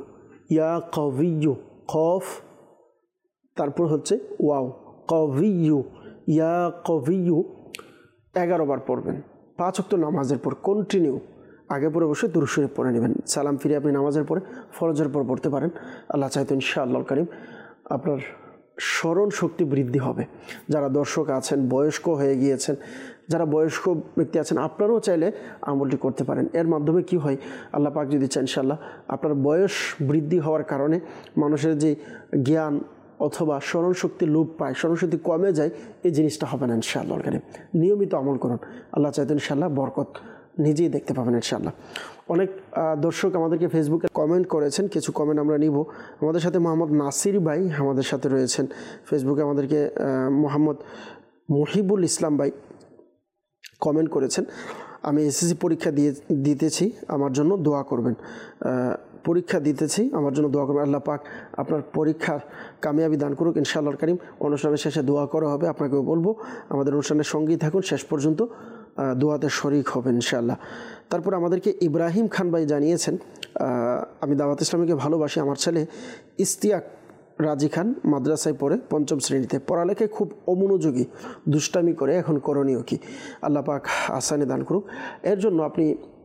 ইয়া কবিয়ু, কফ তারপর হচ্ছে ওয়াও, কবিয়ু, ইয়া কবিয়ু এগারো বার পড়বেন পাঁচ ওয়াক্ত নামাজের পর কন্টিনিউ। আগে পরে বসে দুরূদ শরীফ পড়ে নেবেন। সালাম ফিরে আপনি নামাজের পরে ফরজের পর পড়তে পারেন। আল্লাহ চাইতো ইনশাআল্লাহ কারীম আপনার স্মরণ শক্তি বৃদ্ধি হবে। যারা দর্শক আছেন, বয়স্ক হয়ে গিয়েছেন, যারা বয়স্ক ব্যক্তি আছেন, আপনারাও চাইলে আমলটি করতে পারেন। এর মাধ্যমে কি হয়, আল্লাহ পাক যদি চান ইনশাআল্লাহ আপনার বয়স বৃদ্ধি হওয়ার কারণে মানুষের যে জ্ঞান অথবা স্মরণশক্তি লোপ পায়, স্মরণশক্তি কমে যায়, এই জিনিসটা হবে না ইনশাআল্লাহ কারীম। নিয়মিত আমল করুন, আল্লাহ চাইতো ইনশাআল্লাহ বরকত নিজেই দেখতে পাবেন ইনশাআল্লাহ। অনেক দর্শক আমাদেরকে ফেসবুকে কমেন্ট করেছেন, কিছু কমেন্ট আমরা নিব। আমাদের সাথে মোহাম্মদ নাসির ভাই আমাদের সাথে রয়েছেন ফেসবুকে। আমাদেরকে মোহাম্মদ মুহিবুল ইসলাম ভাই কমেন্ট করেছেন, আমি এসএসসি পরীক্ষা দিয়ে দিতেছি, আমার জন্য দোয়া করবেন। পরীক্ষা দিতেছি, আমার জন্য দোয়া করবেন। আল্লাহ পাক আপনার পরীক্ষার কামিয়াবি দান করুক ইনশাআল্লাহ কারীম। অনুষ্ঠানের শেষে দোয়া করা হবে, আপনাকেও বলবো আমাদের অনুষ্ঠানের সঙ্গেই থাকুন, শেষ পর্যন্ত দোয়াতে শরিক হবেন ইনশাআল্লাহ। তারপর আমাদেরকে ইব্রাহিম খান ভাই জানিয়েছেন, আমি দাওয়াত ইসলামীকে ভালোবাসি, আমার ছেলে ইস্তিয়াক রাজি খান মাদ্রাসায় পড়ে পঞ্চম শ্রেণীতে, পড়ালেখায় খুব অমনোযোগী, দুষ্টামি করে, এখন করণীয় কি? আল্লাহ পাক আসানি দান করুক। এর জন্য আপনি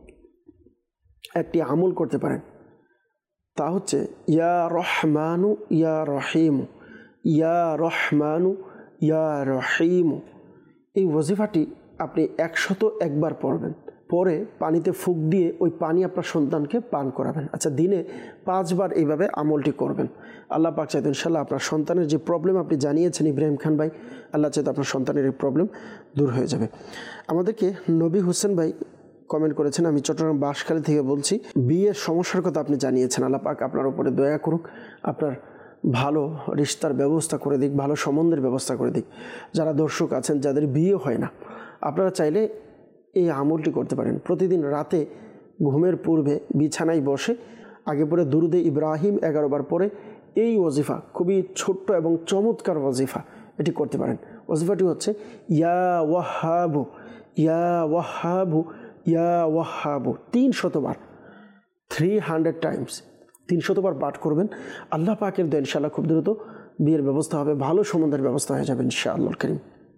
একটি আমল করতে পারেন, তা হচ্ছে ইয়া রহমানু ইয়া রহিমু, ইয়া রহমানু ইয়া রহিমু। এই ওয়াজিফাটি আপনি একশত একবার পড়বেন, পরে পানিতে ফুঁক দিয়ে ওই পানি আপনার সন্তানকে পান করাবেন। আচ্ছা, দিনে পাঁচবার এইভাবে আমলটি করবেন। আল্লাহ পাক চাইতো ইনশাআল্লাহ আপনার সন্তানের যে প্রবলেম আপনি জানিয়েছেন ইব্রাহিম খান ভাই, আল্লাহ চাইতো আপনার সন্তানের এই প্রবলেম দূর হয়ে যাবে। আমাদেরকে নবী হোসেন ভাই কমেন্ট করেছেন, আমি চট্টগ্রাম বাঁশখালী থেকে বলছি, বিয়ের সমস্যার কথা আপনি জানিয়েছেন। আল্লাহ পাক আপনার উপরে দয়া করুক, আপনার ভালো রিশতার ব্যবস্থা করে দিক, ভালো সম্বন্ধের ব্যবস্থা করে দিক। যারা দর্শক আছেন যাদের বিয়ে হয় না, আপনারা চাইলে এই আমলটি করতে পারেন। প্রতিদিন রাতে ঘুমের পূর্বে বিছানায় বসে আগে পরে দুরুদে ইব্রাহিম এগারো বার পরে এই ওয়াজিফা, খুবই ছোট্ট এবং চমৎকার ওয়াজিফা, এটি করতে পারেন। ওয়াজিফাটি হচ্ছে ইয়া ওয়াহাবু, ইয়া ওয়াহাবু, ইয়া ওয়াহাবু, তিন শতবার, থ্রি হান্ড্রেড টাইমস, তিন শতবার পাঠ করবেন। আল্লাহ পাকের দয়া ইনশাআল্লাহ খুব দ্রুত বিয়ের ব্যবস্থা হবে, ভালো সম্বন্ধের ব্যবস্থা হয়ে যাবে ইনশাআল্লাহ কারীম।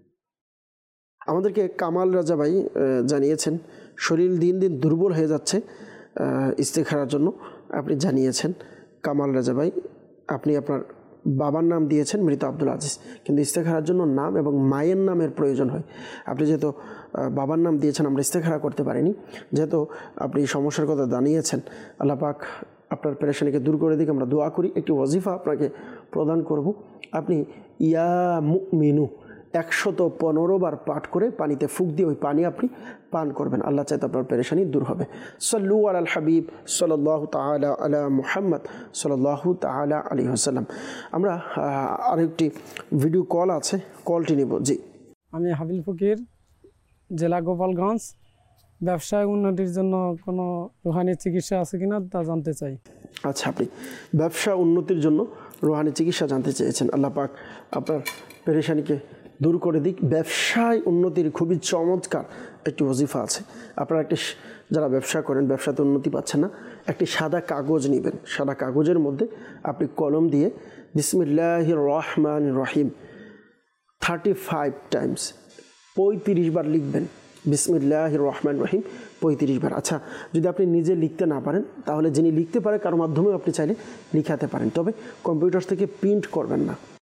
আমাদেরকে কামাল রাজা ভাই জানিয়েছেন, শরীর দিন দিন দুর্বল হয়ে যাচ্ছে, ইস্তেখারার জন্য আপনি জানিয়েছেন। কামাল রাজা ভাই, আপনি আপনার বাবার নাম দিয়েছেন মৃত আব্দুল আজিজ, কিন্তু ইস্তেখারার জন্য নাম এবং মায়ের নামের প্রয়োজন হয়। আপনি যেহেতু বাবার নাম দিয়েছেন, আমরা ইস্তেখারা করতে পারিনি, যেহেতু আপনি সমস্যার কথা জানিয়েছেন, আল্লাহ পাক আপনার পেরেশানিকে দূর করে দিকে আমরা দোয়া করি। একটি ওয়াজিফা আপনাকে প্রদান করব, আপনি ইয়া মুমিনু একশত পনেরো বার পাঠ করে পানিতে ফুঁক দিয়ে ওই পানি আপনি পান করবেন। আল্লাহ চাইতে আপনার পেরেশানি দূর হবে। সাল্লু আলাল হাবিব সাল্লাল্লাহু তাআলা আলা মুহাম্মদ সাল্লাল্লাহু তাআলা আলাইহি ওয়াসাল্লাম। আমরা আরেকটি ভিডিও কল আছে, কলটি নিব। জি, আমি হাবিল ফকির, জেলা গোপালগঞ্জ। ব্যবসায় উন্নতির জন্য কোনো রুহানি চিকিৎসা আছে কিনা তা জানতে চাই। আচ্ছা, আপনি ব্যবসা উন্নতির জন্য রুহানি চিকিৎসা জানতে চেয়েছেন। আল্লাহ পাক আপনার পেরেশানিকে দূর করে দিক। ব্যবসায় উন্নতির খুবই চমৎকার একটি ওয়াজিফা আছে। আপনারা একটি, যারা ব্যবসা করেন, ব্যবসাতে উন্নতি পাচ্ছেন না, একটি সাদা কাগজ নেবেন। সাদা কাগজের মধ্যে আপনি কলম দিয়ে বিসমিল্লাহির রহমানির রহিম থার্টি ফাইভ টাইমস পঁয়ত্রিশ বার লিখবেন। বিসমিল্লাহির রহমানির রহিম পঁয়ত্রিশ বার। আচ্ছা, যদি আপনি নিজে লিখতে না পারেন, তাহলে যিনি লিখতে পারে কারো মাধ্যমেও আপনি চাইলে লিখাতে পারেন, তবে কম্পিউটার থেকে প্রিন্ট করবেন না।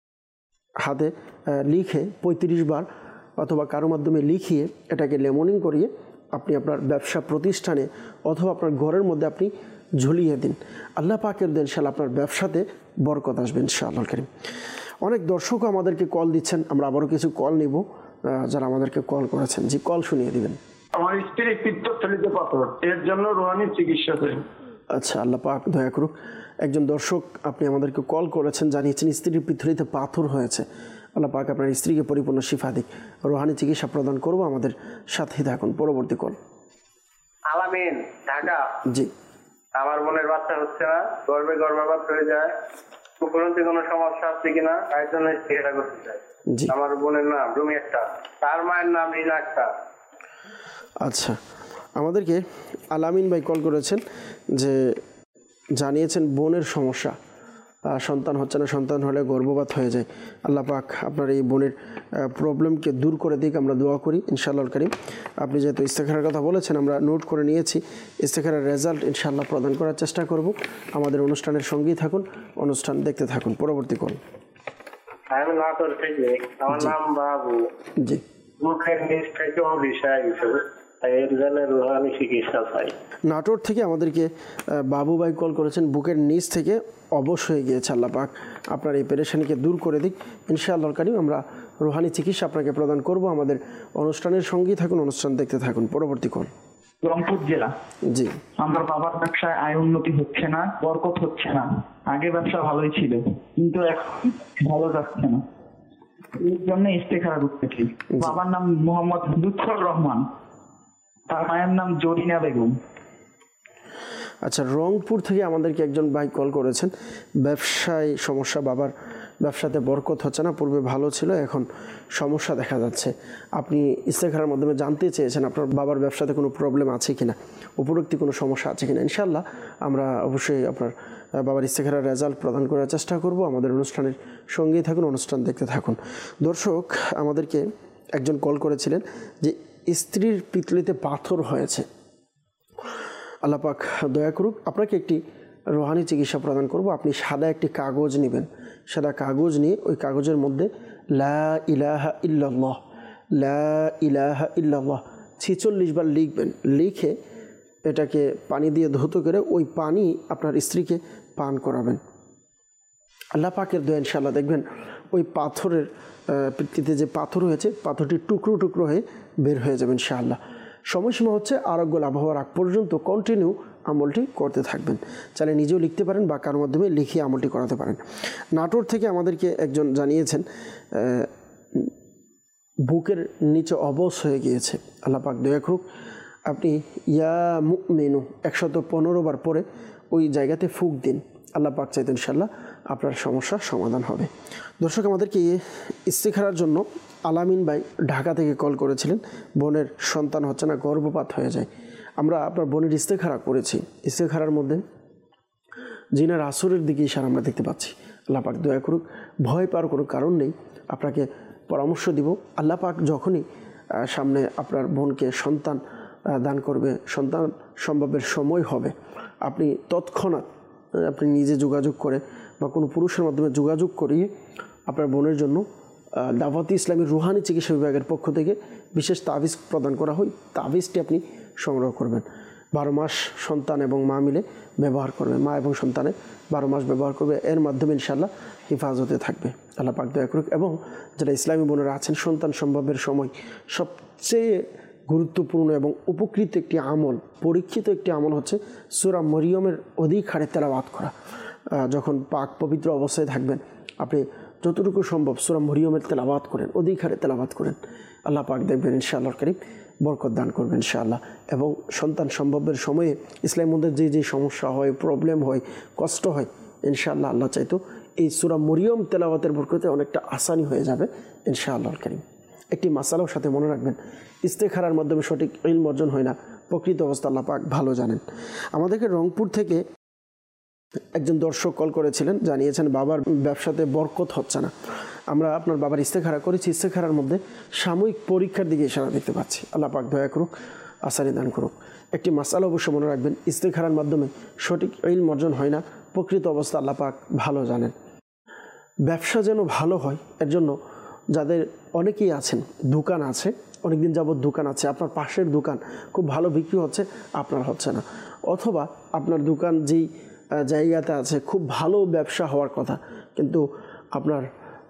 হাতে লিখে পঁয়ত্রিশ বার অথবা কারো মাধ্যমে লিখিয়ে এটাকে লেমনিং করিয়ে আপনি আপনার ব্যবসা প্রতিষ্ঠানে অথবা আপনার ঘরের মধ্যে আপনি ঝুলিয়ে দিন। আল্লাহ পাকের দেন ইনশাআল্লাহ আপনার ব্যবসাতে বরকত আসবে ইনশাআল্লাহ কারীম। অনেক দর্শকও আমাদেরকে কল দিচ্ছেন, আমরা আবারও কিছু কল নিব যারা আমাদেরকে কল করেছেন। জি, কল শুনিয়ে দিবেন। আমার স্ত্রীর পিত্তথলিতে পাথর, এর জন্য রুহানি চিকিৎসা চাই। আচ্ছা, আল্লাহ পাক দয়া করুক। একজন দর্শক আপনি আমাদেরকে কল করেছেন, জানিয়েছেন স্ত্রীর পিত্তথলিতে পাথর হয়েছে। আল্লাহ পাক আপনার স্ত্রীকে পরিপূর্ণ শিফা দিক, রুহানি চিকিৎসা প্রদান করবো। আমাদের সাথে থাকুন। পরবর্তী কল। আলামিন, ঢাকা। জি, আমার বোনের বাচ্চা হচ্ছে না, গর্ভে গর্ভপাত হয়ে যায়, উপরন্তি কোনো সমস্যা আছে কিনা তাই জন্য চিকিৎসা করতে চাই। আমার বোনের নাম রুমি আক্তার, তার মায়ের নাম রিনা আক্তার। আচ্ছা, আমাদেরকে আলামিন ভাই কল করেছেন যে জানিয়েছেন বোনের সমস্যা, সন্তান হচ্ছে না, সন্তান হলে গর্ভপাত হয়ে যায়। আল্লাহ পাক আপনার এই বোনের প্রবলেমকে দূর করে দিক, আমরা দোয়া করি ইনশাআল্লাহ কারীম। আপনি যেহেতু ইস্তেখারার কথা বলেছেন, আমরা নোট করে নিয়েছি। ইস্তেখারার রেজাল্ট ইনশাআল্লাহ প্রদান করার চেষ্টা করব। আমাদের অনুষ্ঠানের সঙ্গেই থাকুন, অনুষ্ঠান দেখতে থাকুন। পরবর্তী কল। আমি নাটোর থেকে, আমার নাম বাবু। জি। মুখের নিচ থেকে বিষয় হিসেবে এর জন্য রুহানি চিকিৎসা চাই। নাটোর থেকে আমাদেরকে বাবু ভাই কল করেছেন, বুকের নিচ থেকে অবশ হয়ে গিয়েছে। আল্লাহ পাক আপনার এই পেরেশানিকে দূর করে দিক ইনশাআল্লাহ কারীম। আমরা রুহানি চিকিৎসা আপনাকে প্রদান করব। আমাদের অনুষ্ঠানের সঙ্গেই থাকুন, অনুষ্ঠান দেখতে থাকুন। পরবর্তী কল। রংপুর জেলা। জি। আমার বাবার ব্যবসায় আয় উন্নতি হচ্ছে না, বরকত হচ্ছে না। আগে ব্যবসা ভালোই ছিল, কিন্তু এখন ভালো যাচ্ছে না। এর জন্য ইস্তেখারা করতেছি। বাবার নাম মোহাম্মদ লুৎফর রহমান, তার মায়ের নাম জরিনা বেগম। আচ্ছা, রংপুর থেকে আমাদেরকে একজন ভাই কল করেছেন, ব্যবসায় সমস্যা, বাবার ব্যবসাতে বরকত হচ্ছে না, পূর্বে ভালো ছিল, এখন সমস্যা দেখা যাচ্ছে। আপনি ইস্তেখারার মাধ্যমে জানতে চেয়েছেন আপনার বাবার ব্যবসাতে কোনো প্রবলেম আছে কিনা, উপরোক্ত কোনো সমস্যা আছে কিনা। ইনশাআল্লাহ আমরা অবশ্যই আপনার বাবার ইস্তেখারার রেজাল্ট প্রদান করার চেষ্টা করব। আমাদের অনুষ্ঠানের সঙ্গেই থাকুন, অনুষ্ঠান দেখতে থাকুন। দর্শক, আমাদেরকে একজন কল করেছিলেন যে স্ত্রীর পিতলিতে পাথর হয়েছে। আল্লাহ পাক দয়া করুক, আপনাকে একটি রোহানি চিকিৎসা প্রদান করব। আপনি সাদা একটি কাগজ নেবেন, সাদা কাগজ নিয়ে ওই কাগজের মধ্যে লা ইলাহা ইল্লাল্লাহ, লা ইলাহা ইল্লাল্লাহ ছেচল্লিশ বার লিখবেন। লিখে এটাকে পানি দিয়ে ধৌত করে ওই পানি আপনার স্ত্রীকে পান করাবেন। আল্লাহ পাকের দয়া ইনশাআল্লাহ দেখবেন ওই পাথরের পিতলিতে যে পাথর হয়েছে, পাথরটি টুকরো টুকরো হয়ে বের হয়ে যাবে ইনশাআল্লাহ। সময়সীমা হচ্ছে আরোগ্য লাভ হওয়ার আগ পর্যন্ত কন্টিনিউ আমলটি করতে থাকবেন। চাইলে নিজেও লিখতে পারেন বা কারোর মাধ্যমে লিখিয়ে আমলটি করাতে পারেন। নাটোর থেকে আমাদেরকে একজন জানিয়েছেন বুকের নিচে অবশ হয়ে গিয়েছে। আল্লাহ পাক দয়া করুক, আপনি ইয়া মুমিনু একশত পনেরো বার পরে ওই জায়গাতে ফুঁক দিন। আল্লাহ পাক চাইতেন ইনশাআল্লাহ আপনার সমস্যার সমাধান হবে। দর্শক, আমাদেরকে ইস্তেখারার জন্য আলামিন ভাই ঢাকা থেকে কল করেছিলেন, বোনের সন্তান হচ্ছে না, গর্ভপাত হয়ে যায়। আমরা আপনার বোনের ইস্তেখারা করেছি। ইস্তেখারার মধ্যে জিনার আসরের দিকে ইশারা আমরা দেখতে পাচ্ছি। আল্লাহ পাক দয়া করুক, ভয় পাওয়ার কোনো কারণ নেই। আপনাকে পরামর্শ দিব, আল্লাহ পাক যখনই সামনে আপনার বোনকে সন্তান দান করবে, সন্তান সম্ভবের সময় হবে, আপনি তৎক্ষণাৎ আপনি নিজে যোগাযোগ করে বা কোনো পুরুষের মাধ্যমে যোগাযোগ করিয়ে আপনার বোনের জন্য দাওয়াতি ইসলামীর রুহানি চিকিৎসা বিভাগের পক্ষ থেকে বিশেষ তাবিজ প্রদান করা হয়। তাবিজটি আপনি সংগ্রহ করবেন। বারো মাস সন্তান এবং মা মিলে ব্যবহার করবে, মা এবং সন্তানে বারো মাস ব্যবহার করবে। এর মাধ্যমে ইনশাআল্লাহ হেফাজতে থাকবে। আল্লাহ পাক দয়া করুক। এবং যারা ইসলামী বোনেরা আছেন, সন্তান সম্ভবের সময় সবচেয়ে গুরুত্বপূর্ণ এবং উপকৃত একটি আমল, পরীক্ষিত একটি আমল হচ্ছে সূরা মরিয়মের অধিক হারে তেলাওয়াত করা। যখন পাক পবিত্র অবস্থায় থাকবেন, আপনি যতটুকু সম্ভব সূরা মরিয়মের তেলাওয়াত করেন, অধিক হারে তেলাওয়াত করেন। আল্লাহ পাক দেখবেন ইনশাআল্লাহ কারীম বরকত দান করবেন ইনশাআল্লাহ। এবং সন্তান সম্ভবের সময়ে ইসলামের মধ্যে যে যে সমস্যা হয়, প্রবলেম হয়, কষ্ট হয়, ইনশাআল্লাহ আল্লাহ চাইতো এই সূরা মরিয়ম তেলাওয়াতের বরকতে অনেকটা আসানি হয়ে যাবে ইনশাআল্লাহ কারীম। একটি মাসালার সাথে মনে রাখবেন, ইস্তেখারার মাধ্যমে সঠিক ইলম অর্জন হয় না, প্রকৃত অবস্থা আল্লাহ পাক ভালো জানেন। আমাদেরকে রংপুর থেকে একজন দর্শক কল করেছিলেন, জানিয়েছেন বাবার ব্যবসাতে বরকত হচ্ছে না। আমরা আপনার বাবার ইস্তেখারা করেছি, ইস্তেখারার মধ্যে সাময়িক পরীক্ষার দিকে ইশারা দেখতে পাচ্ছি। আল্লাহ পাক দয়া করুক, আসানি দান করুক। একটি মাসালা অবশ্য মনে রাখবেন, ইস্তেখারার মাধ্যমে সঠিক ইলম অর্জন হয় না, প্রকৃত অবস্থা আল্লাহ পাক ভালো জানেন। ব্যবসা যেন ভালো হয়, এর জন্য যাদের অনেকেই আছেন, দোকান আছে, অনেকদিন যাবৎ দোকান আছে, আপনার পাশের দোকান খুব ভালো বিক্রি হচ্ছে, আপনার হচ্ছে না, অথবা আপনার দোকান যেই জায়গাতে আছে খুব ভালো ব্যবসা হওয়ার কথা, কিন্তু আপনার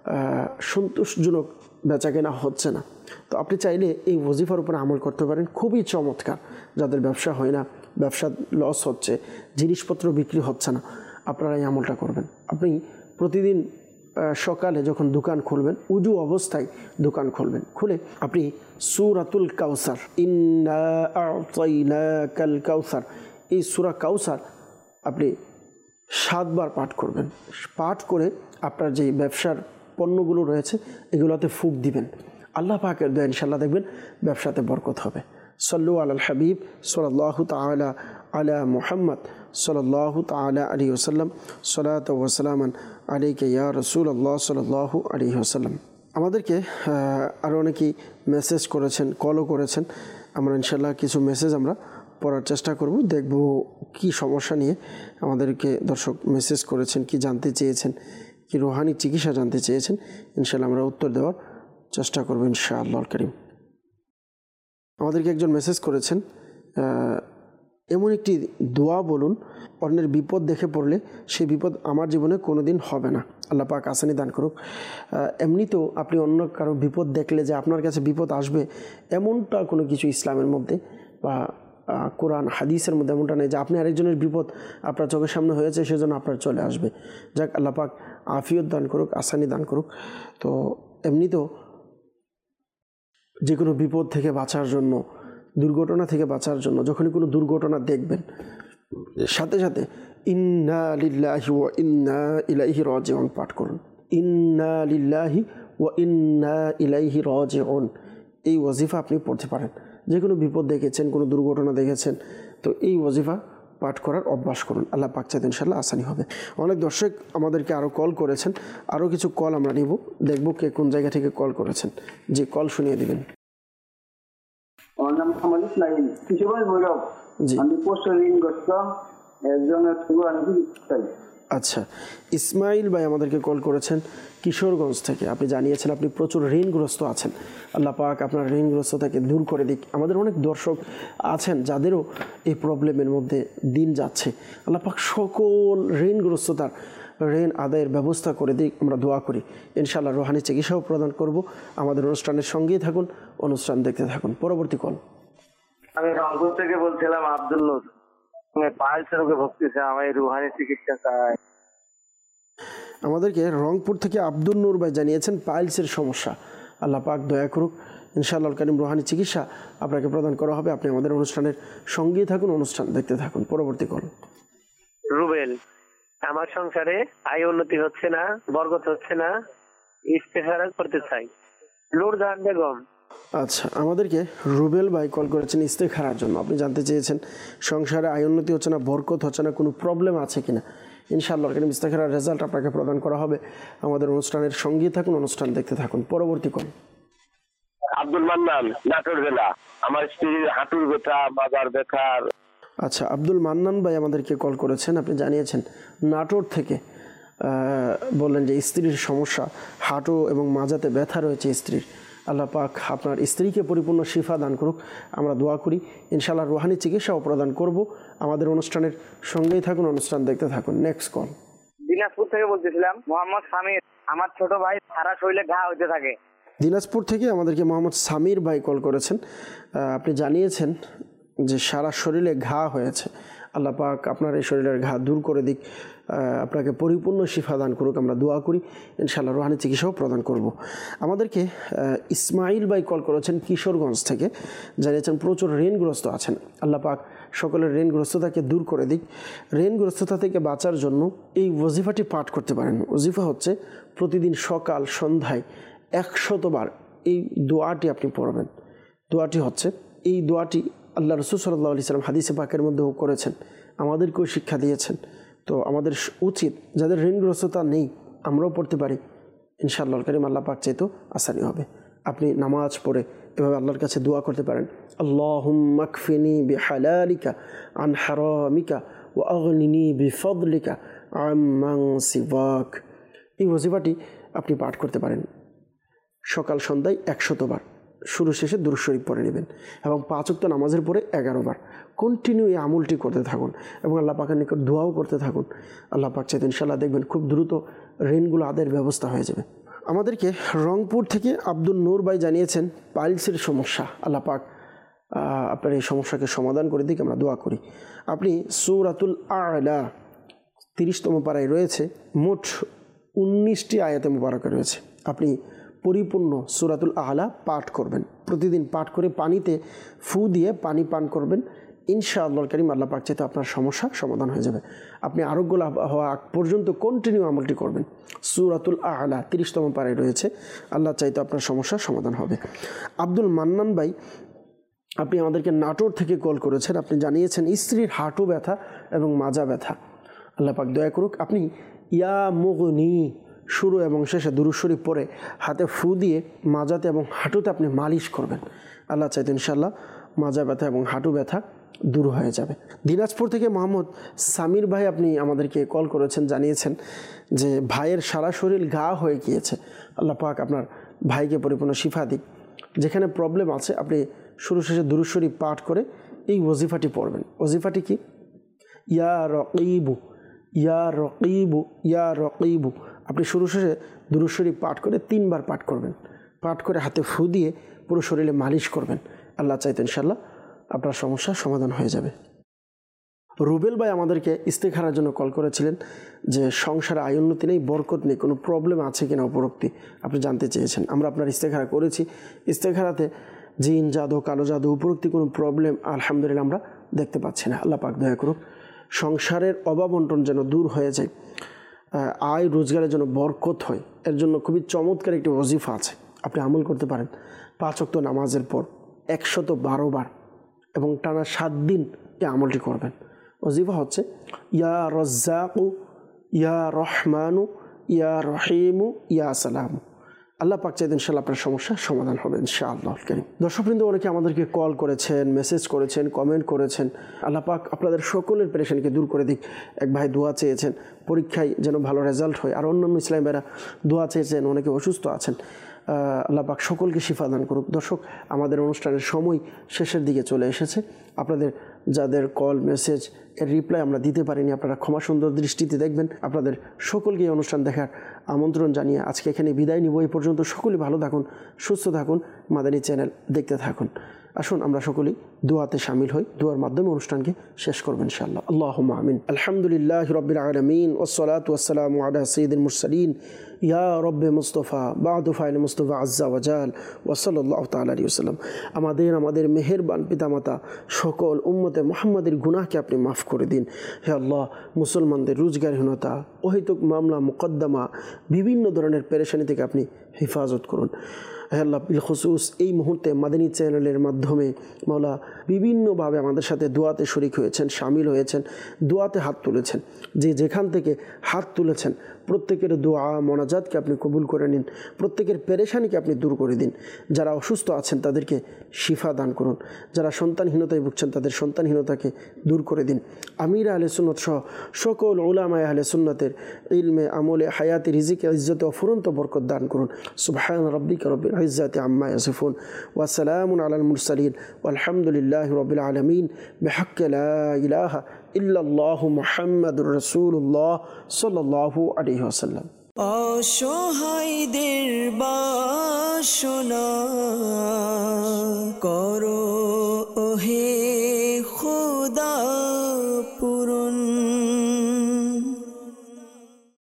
সন্তোষজনক বেচাকেনা হচ্ছে না, তো আপনি চাইলে এই ওজিফার উপরে আমল করতে পারেন। খুবই চমৎকার। যাদের ব্যবসা হয় না, ব্যবসা লস হচ্ছে, জিনিসপত্র বিক্রি হচ্ছে না, আপনারা এই আমলটা করবেন। আপনি প্রতিদিন সকালে যখন দোকান খুলবেন, উজু অবস্থায় দোকান খুলবেন, খুলে আপনি সূরাতুল কাউসার, ইন্না আ'তাইনাকাল কাউসার, এই সূরা কাউসার আপনি সাতবার পাঠ করবেন। পাঠ করে আপনার যে ব্যবসার পণ্যগুলো রয়েছে এগুলোতে ফুঁক দিবেন। আল্লাহ পাকের দয়া ইনশাআল্লাহ দেখবেন ব্যবসাতে বরকত হবে। সল্লু আলাল হাবিব সাল্লাল্লাহু তাআলা আলা মুহাম্মদ সাল্লাল্লাহু তাআলা আলাইহি ওয়াসাল্লাম সালাতু ওয়া সালামান আলাইকা ইয়া রাসূলুল্লাহ সাল্লাল্লাহু আলাইহি ওয়াসাল্লাম। আমাদেরকে আরও অনেকেই মেসেজ করেছেন, কলও করেছেন। আমরা ইনশাআল্লাহ কিছু মেসেজ আমরা পড়ার চেষ্টা করব, দেখব কি সমস্যা নিয়ে আমাদেরকে দর্শক মেসেজ করেছেন, কি জানতে চেয়েছেন, কি রুহানি চিকিৎসা জানতে চেয়েছেন। ইনশাআল্লাহ আমরা উত্তর দেওয়ার চেষ্টা করব ইনশাআল্লাহুল কারীম। আমাদেরকে একজন মেসেজ করেছেন, এমন একটি দোয়া বলুন অন্যের বিপদ দেখে পড়লে সেই বিপদ আমার জীবনে কোনো দিন হবে না, আল্লাহ পাক আসানি দান করুক। এমনিতেও আপনি অন্য কারো বিপদ দেখলে যে আপনার কাছে বিপদ আসবে এমনটা কোনো কিছু ইসলামের মধ্যে বা কোরআন হাদিসের মধ্যে এমনটা নেই যে আপনি আরেকজনের বিপদ আপনার চোখের সামনে হয়েছে সেজন্য আপনার চলে আসবে। যাক, আল্লাহ পাক আফিয়ত দান করুক, আসানি দান করুক। তো এমনিতেও যে কোনো বিপদ থেকে বাঁচার জন্য, দুর্ঘটনা থেকে বাঁচার জন্য যখনই কোনো দুর্ঘটনা দেখবেন সাথে সাথে ইন্না লিল্লাহি ওয়া ইন্না ইলাইহি রাজিউন পাঠ করুন। ইন্না লিল্লাহি ওয়া ইন্না ইলাইহি রাজিউন এই ওয়াজিফা আপনি পড়তে পারেন। যে কোনো বিপদ দেখেছেন, কোনো দুর্ঘটনা দেখেছেন, তো এই ওয়াজিফা পাঠ করার অভ্যাস করুন। আল্লাহ পাক চাইতে ইনশাআল্লাহ আসানি হবে। অনেক দর্শক আমাদেরকে আরও কল করেছেন, আরও কিছু কল আমরা নিব, দেখব কে কোন জায়গা থেকে কল করেছেন। যে কল শুনিয়ে দিবেন। আমার নাম মোহাম্মদ ইসমাইল, কিশোরগঞ্জ ভৈরব। আমি পোস্ট ঋণগ্রস্ত একজনের চাই। আচ্ছা, ইসমাইল ভাই আমাদেরকে কল করেছেন কিশোরগঞ্জ থেকে। আপনি জানিয়েছেন আপনি প্রচুর ঋণগ্রস্ত আছেন। আল্লাহ পাক আপনার ঋণগ্রস্ততাকে দূর করে দিক। আমাদের অনেক দর্শক আছেন যাদেরও এই প্রবলেমের মধ্যে দিন যাচ্ছে। আল্লাহ পাক সকল ঋণগ্রস্ততার ঋণ আদায়ের ব্যবস্থা করে দিক, আমরা দোয়া করি। ইনশাআল্লাহ রুহানি চিকিৎসাও প্রদান করব। আমাদের অনুষ্ঠানের সঙ্গেই থাকুন, অনুষ্ঠান দেখতে থাকুন। পরবর্তী কল। আমি রংপুর থেকে বলছিলাম আব্দুল নূর। পাইলসের রোগে ভুগতেছে, আমি রুহানি চিকিৎসা চাই। আমাদেরকে রংপুর থেকে আব্দুল নূর ভাই জানিয়েছেন পাইলসের সমস্যা। আল্লাহ পাক দয়া করুক, ইনশাআল্লাহুল কারীম রুহানি চিকিৎসা আপনাকে প্রদান করা হবে। আপনি আমাদের অনুষ্ঠানের সঙ্গেই থাকুন, অনুষ্ঠান দেখতে থাকুন। পরবর্তী কল। রুবেল, আমার সংসারে আয় উন্নতি হচ্ছে না, বরকত হচ্ছে না, ইস্তেখারা করতে চাই। নূরজাহান বেগম। আচ্ছা, আমাদেরকে রুবেল ভাই কল করেছেন ইস্তেখারার জন্য। আপনি জানতে চেয়েছেন সংসারে আয় উন্নতি হচ্ছে না, বরকত হচ্ছে না, কোনো প্রবলেম আছে কিনা। ইনশাআল্লাহ কারীম ইস্তেখারার রেজাল্ট আপনাকে প্রদান করা হবে। আমাদের অনুষ্ঠানের সঙ্গেই থাকুন, অনুষ্ঠান দেখতে থাকুন। পরবর্তী কল। আব্দুল মান্নান, নাটোর জেলা। আমার স্ত্রীর হাঁটুর ব্যথা, মাজার ব্যথা। আচ্ছা, আব্দুল মান্নান ভাই আমাদেরকে কল করেছেন। আপনি জানিয়েছেন নাটোর থেকে, বললেন যে স্ত্রীর সমস্যা, হাঁটু এবং মাজাতে ব্যথা রয়েছে স্ত্রীর। আল্লাহ পাক আপনার স্ত্রীকে পরিপূর্ণ শিফা দান করুক, আমরা দোয়া করি। ইনশাআল্লাহ রুহানি চিকিৎসাও প্রদান করব। আমাদের অনুষ্ঠানের সঙ্গেই থাকুন, অনুষ্ঠান দেখতে থাকুন। Next call. দিনাজপুর থেকে বলতেছিলাম মোহাম্মদ সামির। আমার ছোট ভাই সারা শরীরে ঘা হইতে থাকে। দিনাজপুর থেকে আমাদেরকে মোহাম্মদ সামির ভাই কল করেছেন। আপনি জানিয়েছেন যে সারা শরীরে ঘা হয়েছে। আল্লাহ পাক আপনার এই শরীরের ঘা দূর করে দিক, আপনাকে পরিপূর্ণ শিফা দান করুক, আমরা দোয়া করি। ইনশাআল্লাহ রুহানি চিকিৎসাও প্রদান করব। আমাদেরকে ইসমাইল ভাই কল করেছেন কিশোরগঞ্জ থেকে, জানিয়েছেন প্রচুর ঋণগ্রস্ত আছেন। আল্লাহ পাক সকলের ঋণগ্রস্ততাকে দূর করে দিক। ঋণগ্রস্ততা থেকে বাঁচার জন্য এই ওয়াজিফাটি পাঠ করতে পারেন। ওয়াজিফা হচ্ছে প্রতিদিন সকাল সন্ধ্যায় একশতবার এই দোয়াটি আপনি পড়বেন। দোয়াটি হচ্ছে, এই দোয়াটি আল্লাহ রাসূল সাল্লাল্লাহু আলাইহি ওয়াসাল্লাম হাদিসে পাকের মধ্যেও করেছেন, আমাদেরকেও শিক্ষা দিয়েছেন। তো আমাদের উচিত যাদের ঋণগ্রস্ততা নেই আমরাও পড়তে পারি। ইনশাআল্লাহুল কারীম আল্লাহ পাক চাইতো আসানি হবে। আপনি নামাজ পড়ে এভাবে আল্লাহর কাছে দোয়া করতে পারেন। আল্লাহুম্মা কফিনি বিহালালিকা আন হারামিকা ওয়া আগনিনি বিফদলিকা আম্মান সিওয়াক। এই ওয়াজিফাটি আপনি পাঠ করতে পারেন সকাল সন্ধ্যায় একশতবার। শুরু শেষে দুরূদ শরীফ পড়ে নেবেন এবং পাঁচ ওয়াক্ত নামাজের পরে এগারো বার কন্টিনিউ এই আমলটি করতে থাকুন এবং আল্লাহ পাকের নিকট দোয়াও করতে থাকুন। আল্লাহ পাক চাইতে ইনশাআল্লাহ দেখবেন খুব দ্রুত ঋণগুলো আদায়ের ব্যবস্থা হয়ে যাবে। আমাদেরকে রংপুর থেকে আব্দুল নূর ভাই জানিয়েছেন পাইলসের সমস্যা। আল্লাহ পাক আপনার এই সমস্যাকে সমাধান করে দিক, আমরা দোয়া করি। আপনি সূরাতুল আ'লা তিরিশতম পারায় রয়েছে, মোট উনিশটি আয়াতে মুবারাকা রয়েছে। আপনি পরিপূর্ণ সূরাতুল আ'লা পাঠ করবেন, প্রতিদিন পাঠ করে পানিতে ফু দিয়ে পানি পান করবেন। ইনশাআল্লাহুল কারীম আল্লাহ পাক চাইতে আপনার সমস্যা সমাধান হয়ে যাবে। আপনি আরোগ্য লাভ হওয়া আগ পর্যন্ত কন্টিনিউ আমলটি করবেন। সূরাতুল আ'লা তিরিশতম পারায় রয়েছে, আল্লাহ চাইতে আপনার সমস্যার সমাধান হবে। আব্দুল মান্নান ভাই আপনি আমাদেরকে নাটোর থেকে কল করেছেন, আপনি জানিয়েছেন স্ত্রীর হাঁটু ব্যথা এবং মাজা ব্যথা। আল্লাহ পাক দয়া করুক, আপনি ইয়া মুগনি শুরু এবং শেষে দুরূদ শরীফ পরে হাতে ফু দিয়ে মাজাতে এবং হাঁটুতে আপনি মালিশ করবেন। আল্লাহ চাইতে ইনশাআল্লাহ মাজা ব্যথা এবং হাঁটু ব্যথা দূর হয়ে যাবে। দিনাজপুর থেকে মোহাম্মদ সামির ভাই আপনি আমাদেরকে কল করেছেন, জানিয়েছেন যে ভাইয়ের সারা শরীর ঘা হয়ে গিয়েছে। আল্লাহ পাক আপনার ভাইকে পরিপূর্ণ শিফা দিক। যেখানে প্রবলেম আছে আপনি শুরু শেষে দুরূদ শরীফ পাঠ করে এই ওজিফাটি পড়বেন। ওজিফাটি কি? ইয়া রকিবু ইয়া রকিবু ইয়া রকিবু। আপনি শুরু শেষে দুরূদ শরীফ পাঠ করে তিনবার পাঠ করবেন। পাঠ করে হাতে ফু দিয়ে পুরো শরীরে মালিশ করবেন। আল্লাহ চাইতে ইনশাআল্লাহ আপনার সমস্যার সমাধান হয়ে যাবে। রুবেল ভাই আমাদেরকে ইস্তেখারার জন্য কল করেছিলেন যে সংসারে আয় উন্নতি নেই, বরকত নেই, কোনো প্রবলেম আছে কিনা উপরোক্তি আপনি জানতে চেয়েছেন। আমরা আপনার ইস্তেখারা করেছি। ইস্তেখারাতে জিন জাদু কালো জাদু উপরোক্তি কোনো প্রবলেম আলহামদুলিল্লাহ আমরা দেখতে পাচ্ছি না। আল্লাহ পাক দয়া করুক, সংসারের অভাব অনটন যেন দূর হয়ে যায়, আয় রোজগারের জন্য বরকত হয়। এর জন্য খুবই চমৎকার একটি ওজিফা আছে, আপনি আমল করতে পারেন। পাঁচ ওয়াক্ত নামাজের পর একশত বারো বার এবং টানা সাত দিন এই আমলটি করবেন। ওজিফা হচ্ছে ইয়া রজ্জাকু ইয়া রহমানু ইয়া রহিমু ইয়া সালামু। আল্লাহ পাক চাইতে ইনশাআল্লাহ আপনার সমস্যার সমাধান হবে ইনশাআল্লাহ কারীম। দর্শকবৃন্দ অনেকে আমাদেরকে কল করেছেন, মেসেজ করেছেন, কমেন্ট করেছেন। আল্লাহ পাক আপনাদের সকলের পেরেশানিকে দূর করে দিক। এক ভাই দোয়া চেয়েছেন পরীক্ষায় যেন ভালো রেজাল্ট হয়, আর অন্যান্য ইসলাম ভাইরা দোয়া চেয়েছেন, অনেকে অসুস্থ আছেন। আল্লাহ পাক সকলকে শিফা দান করুক। দর্শক, আমাদের অনুষ্ঠানের সময় শেষের দিকে চলে এসেছে। আপনাদের যাদের কল মেসেজ এর রিপ্লাই আমরা দিতে পারিনি, আপনারা ক্ষমা সুন্দর দৃষ্টিতে দেখবেন। আপনাদের সকলকে এই অনুষ্ঠান দেখার আমন্ত্রণ জানিয়ে আজকে এখানে বিদায় নিব। এই পর্যন্ত সকলেই ভালো থাকুন, সুস্থ থাকুন, মাদানী চ্যানেল দেখতে থাকুন। আসুন আমরা সকলেই দোয়াতে শামিল হই, দোয়ার মাধ্যমে অনুষ্ঠানকে শেষ করবেন ইনশাআল্লাহ। আল্লাহুম্মা আমিন। আলহামদুলিল্লাহি রাব্বিল আলামিন ওয়াসসালাতু ওয়াসসালামু আলা সাইয়্যিদিল মুরসালিন ইয়া রব্বে মুস্তাফা বাদু ফাইল মুস্তাফা আজ্জা ওয়াজাল ওয়া সাল্লাল্লাহু তাআলা আলাইহি ওয়াসাল্লাম। আমাদের আমাদের মেহেরবান পিতামাতা সকল উম্মতে মুহাম্মাদের গুনাহকে আপনি মাফ করে দিন। হে আল্লাহ, মুসলমানদের রোজগারহীনতা, অহেতুক মামলা মুকদ্দমা, বিভিন্ন ধরনের পেরেশানি থেকে আপনি হেফাজত করুন। হে আল্লাহ, বিল খুসুস এই মুহূর্তে মাদানী চ্যানেলের মাধ্যমে মাওলা বিভিন্নভাবে আমাদের সাথে দোয়াতে শরিক হয়েছেন, শামিল হয়েছেন, দোয়াতে হাত তুলেছেন। যে যেখান থেকে হাত তুলেছেন প্রত্যেকের দোয়া মোনাজাতকে আপনি কবুল করে নিন, প্রত্যেকের পেরেশানিকে আপনি দূর করে দিন। যারা অসুস্থ আছেন তাদেরকে শিফা দান করুন, যারা সন্তানহীনতায় ভুগছেন তাদের সন্তানহীনতাকে দূর করে দিন। আমির আহলে সুন্নাত সহ সকল উলামায়ে আহলে সুন্নাতের ইলমে আমলে হায়াতে রিজিকে ইজ্জতে অফুরন্ত বরকত দান করুন। সুবহান রাব্বিকা রব্বিল ইজ্জাতি আম্মা ইয়াসিফুন ওয়া সালামুন আলাল মুরসালিন ওয়ালহামদুলিল্লাহি রাব্বিল আলামিন বিহাক্কি লা ইলাহা ইল্লাল্লাহু মুহাম্মাদুর রাসূলুল্লাহ সাল্লাল্লাহু আলাইহি ওয়াসাল্লাম। অসহায়দের বাসনা করো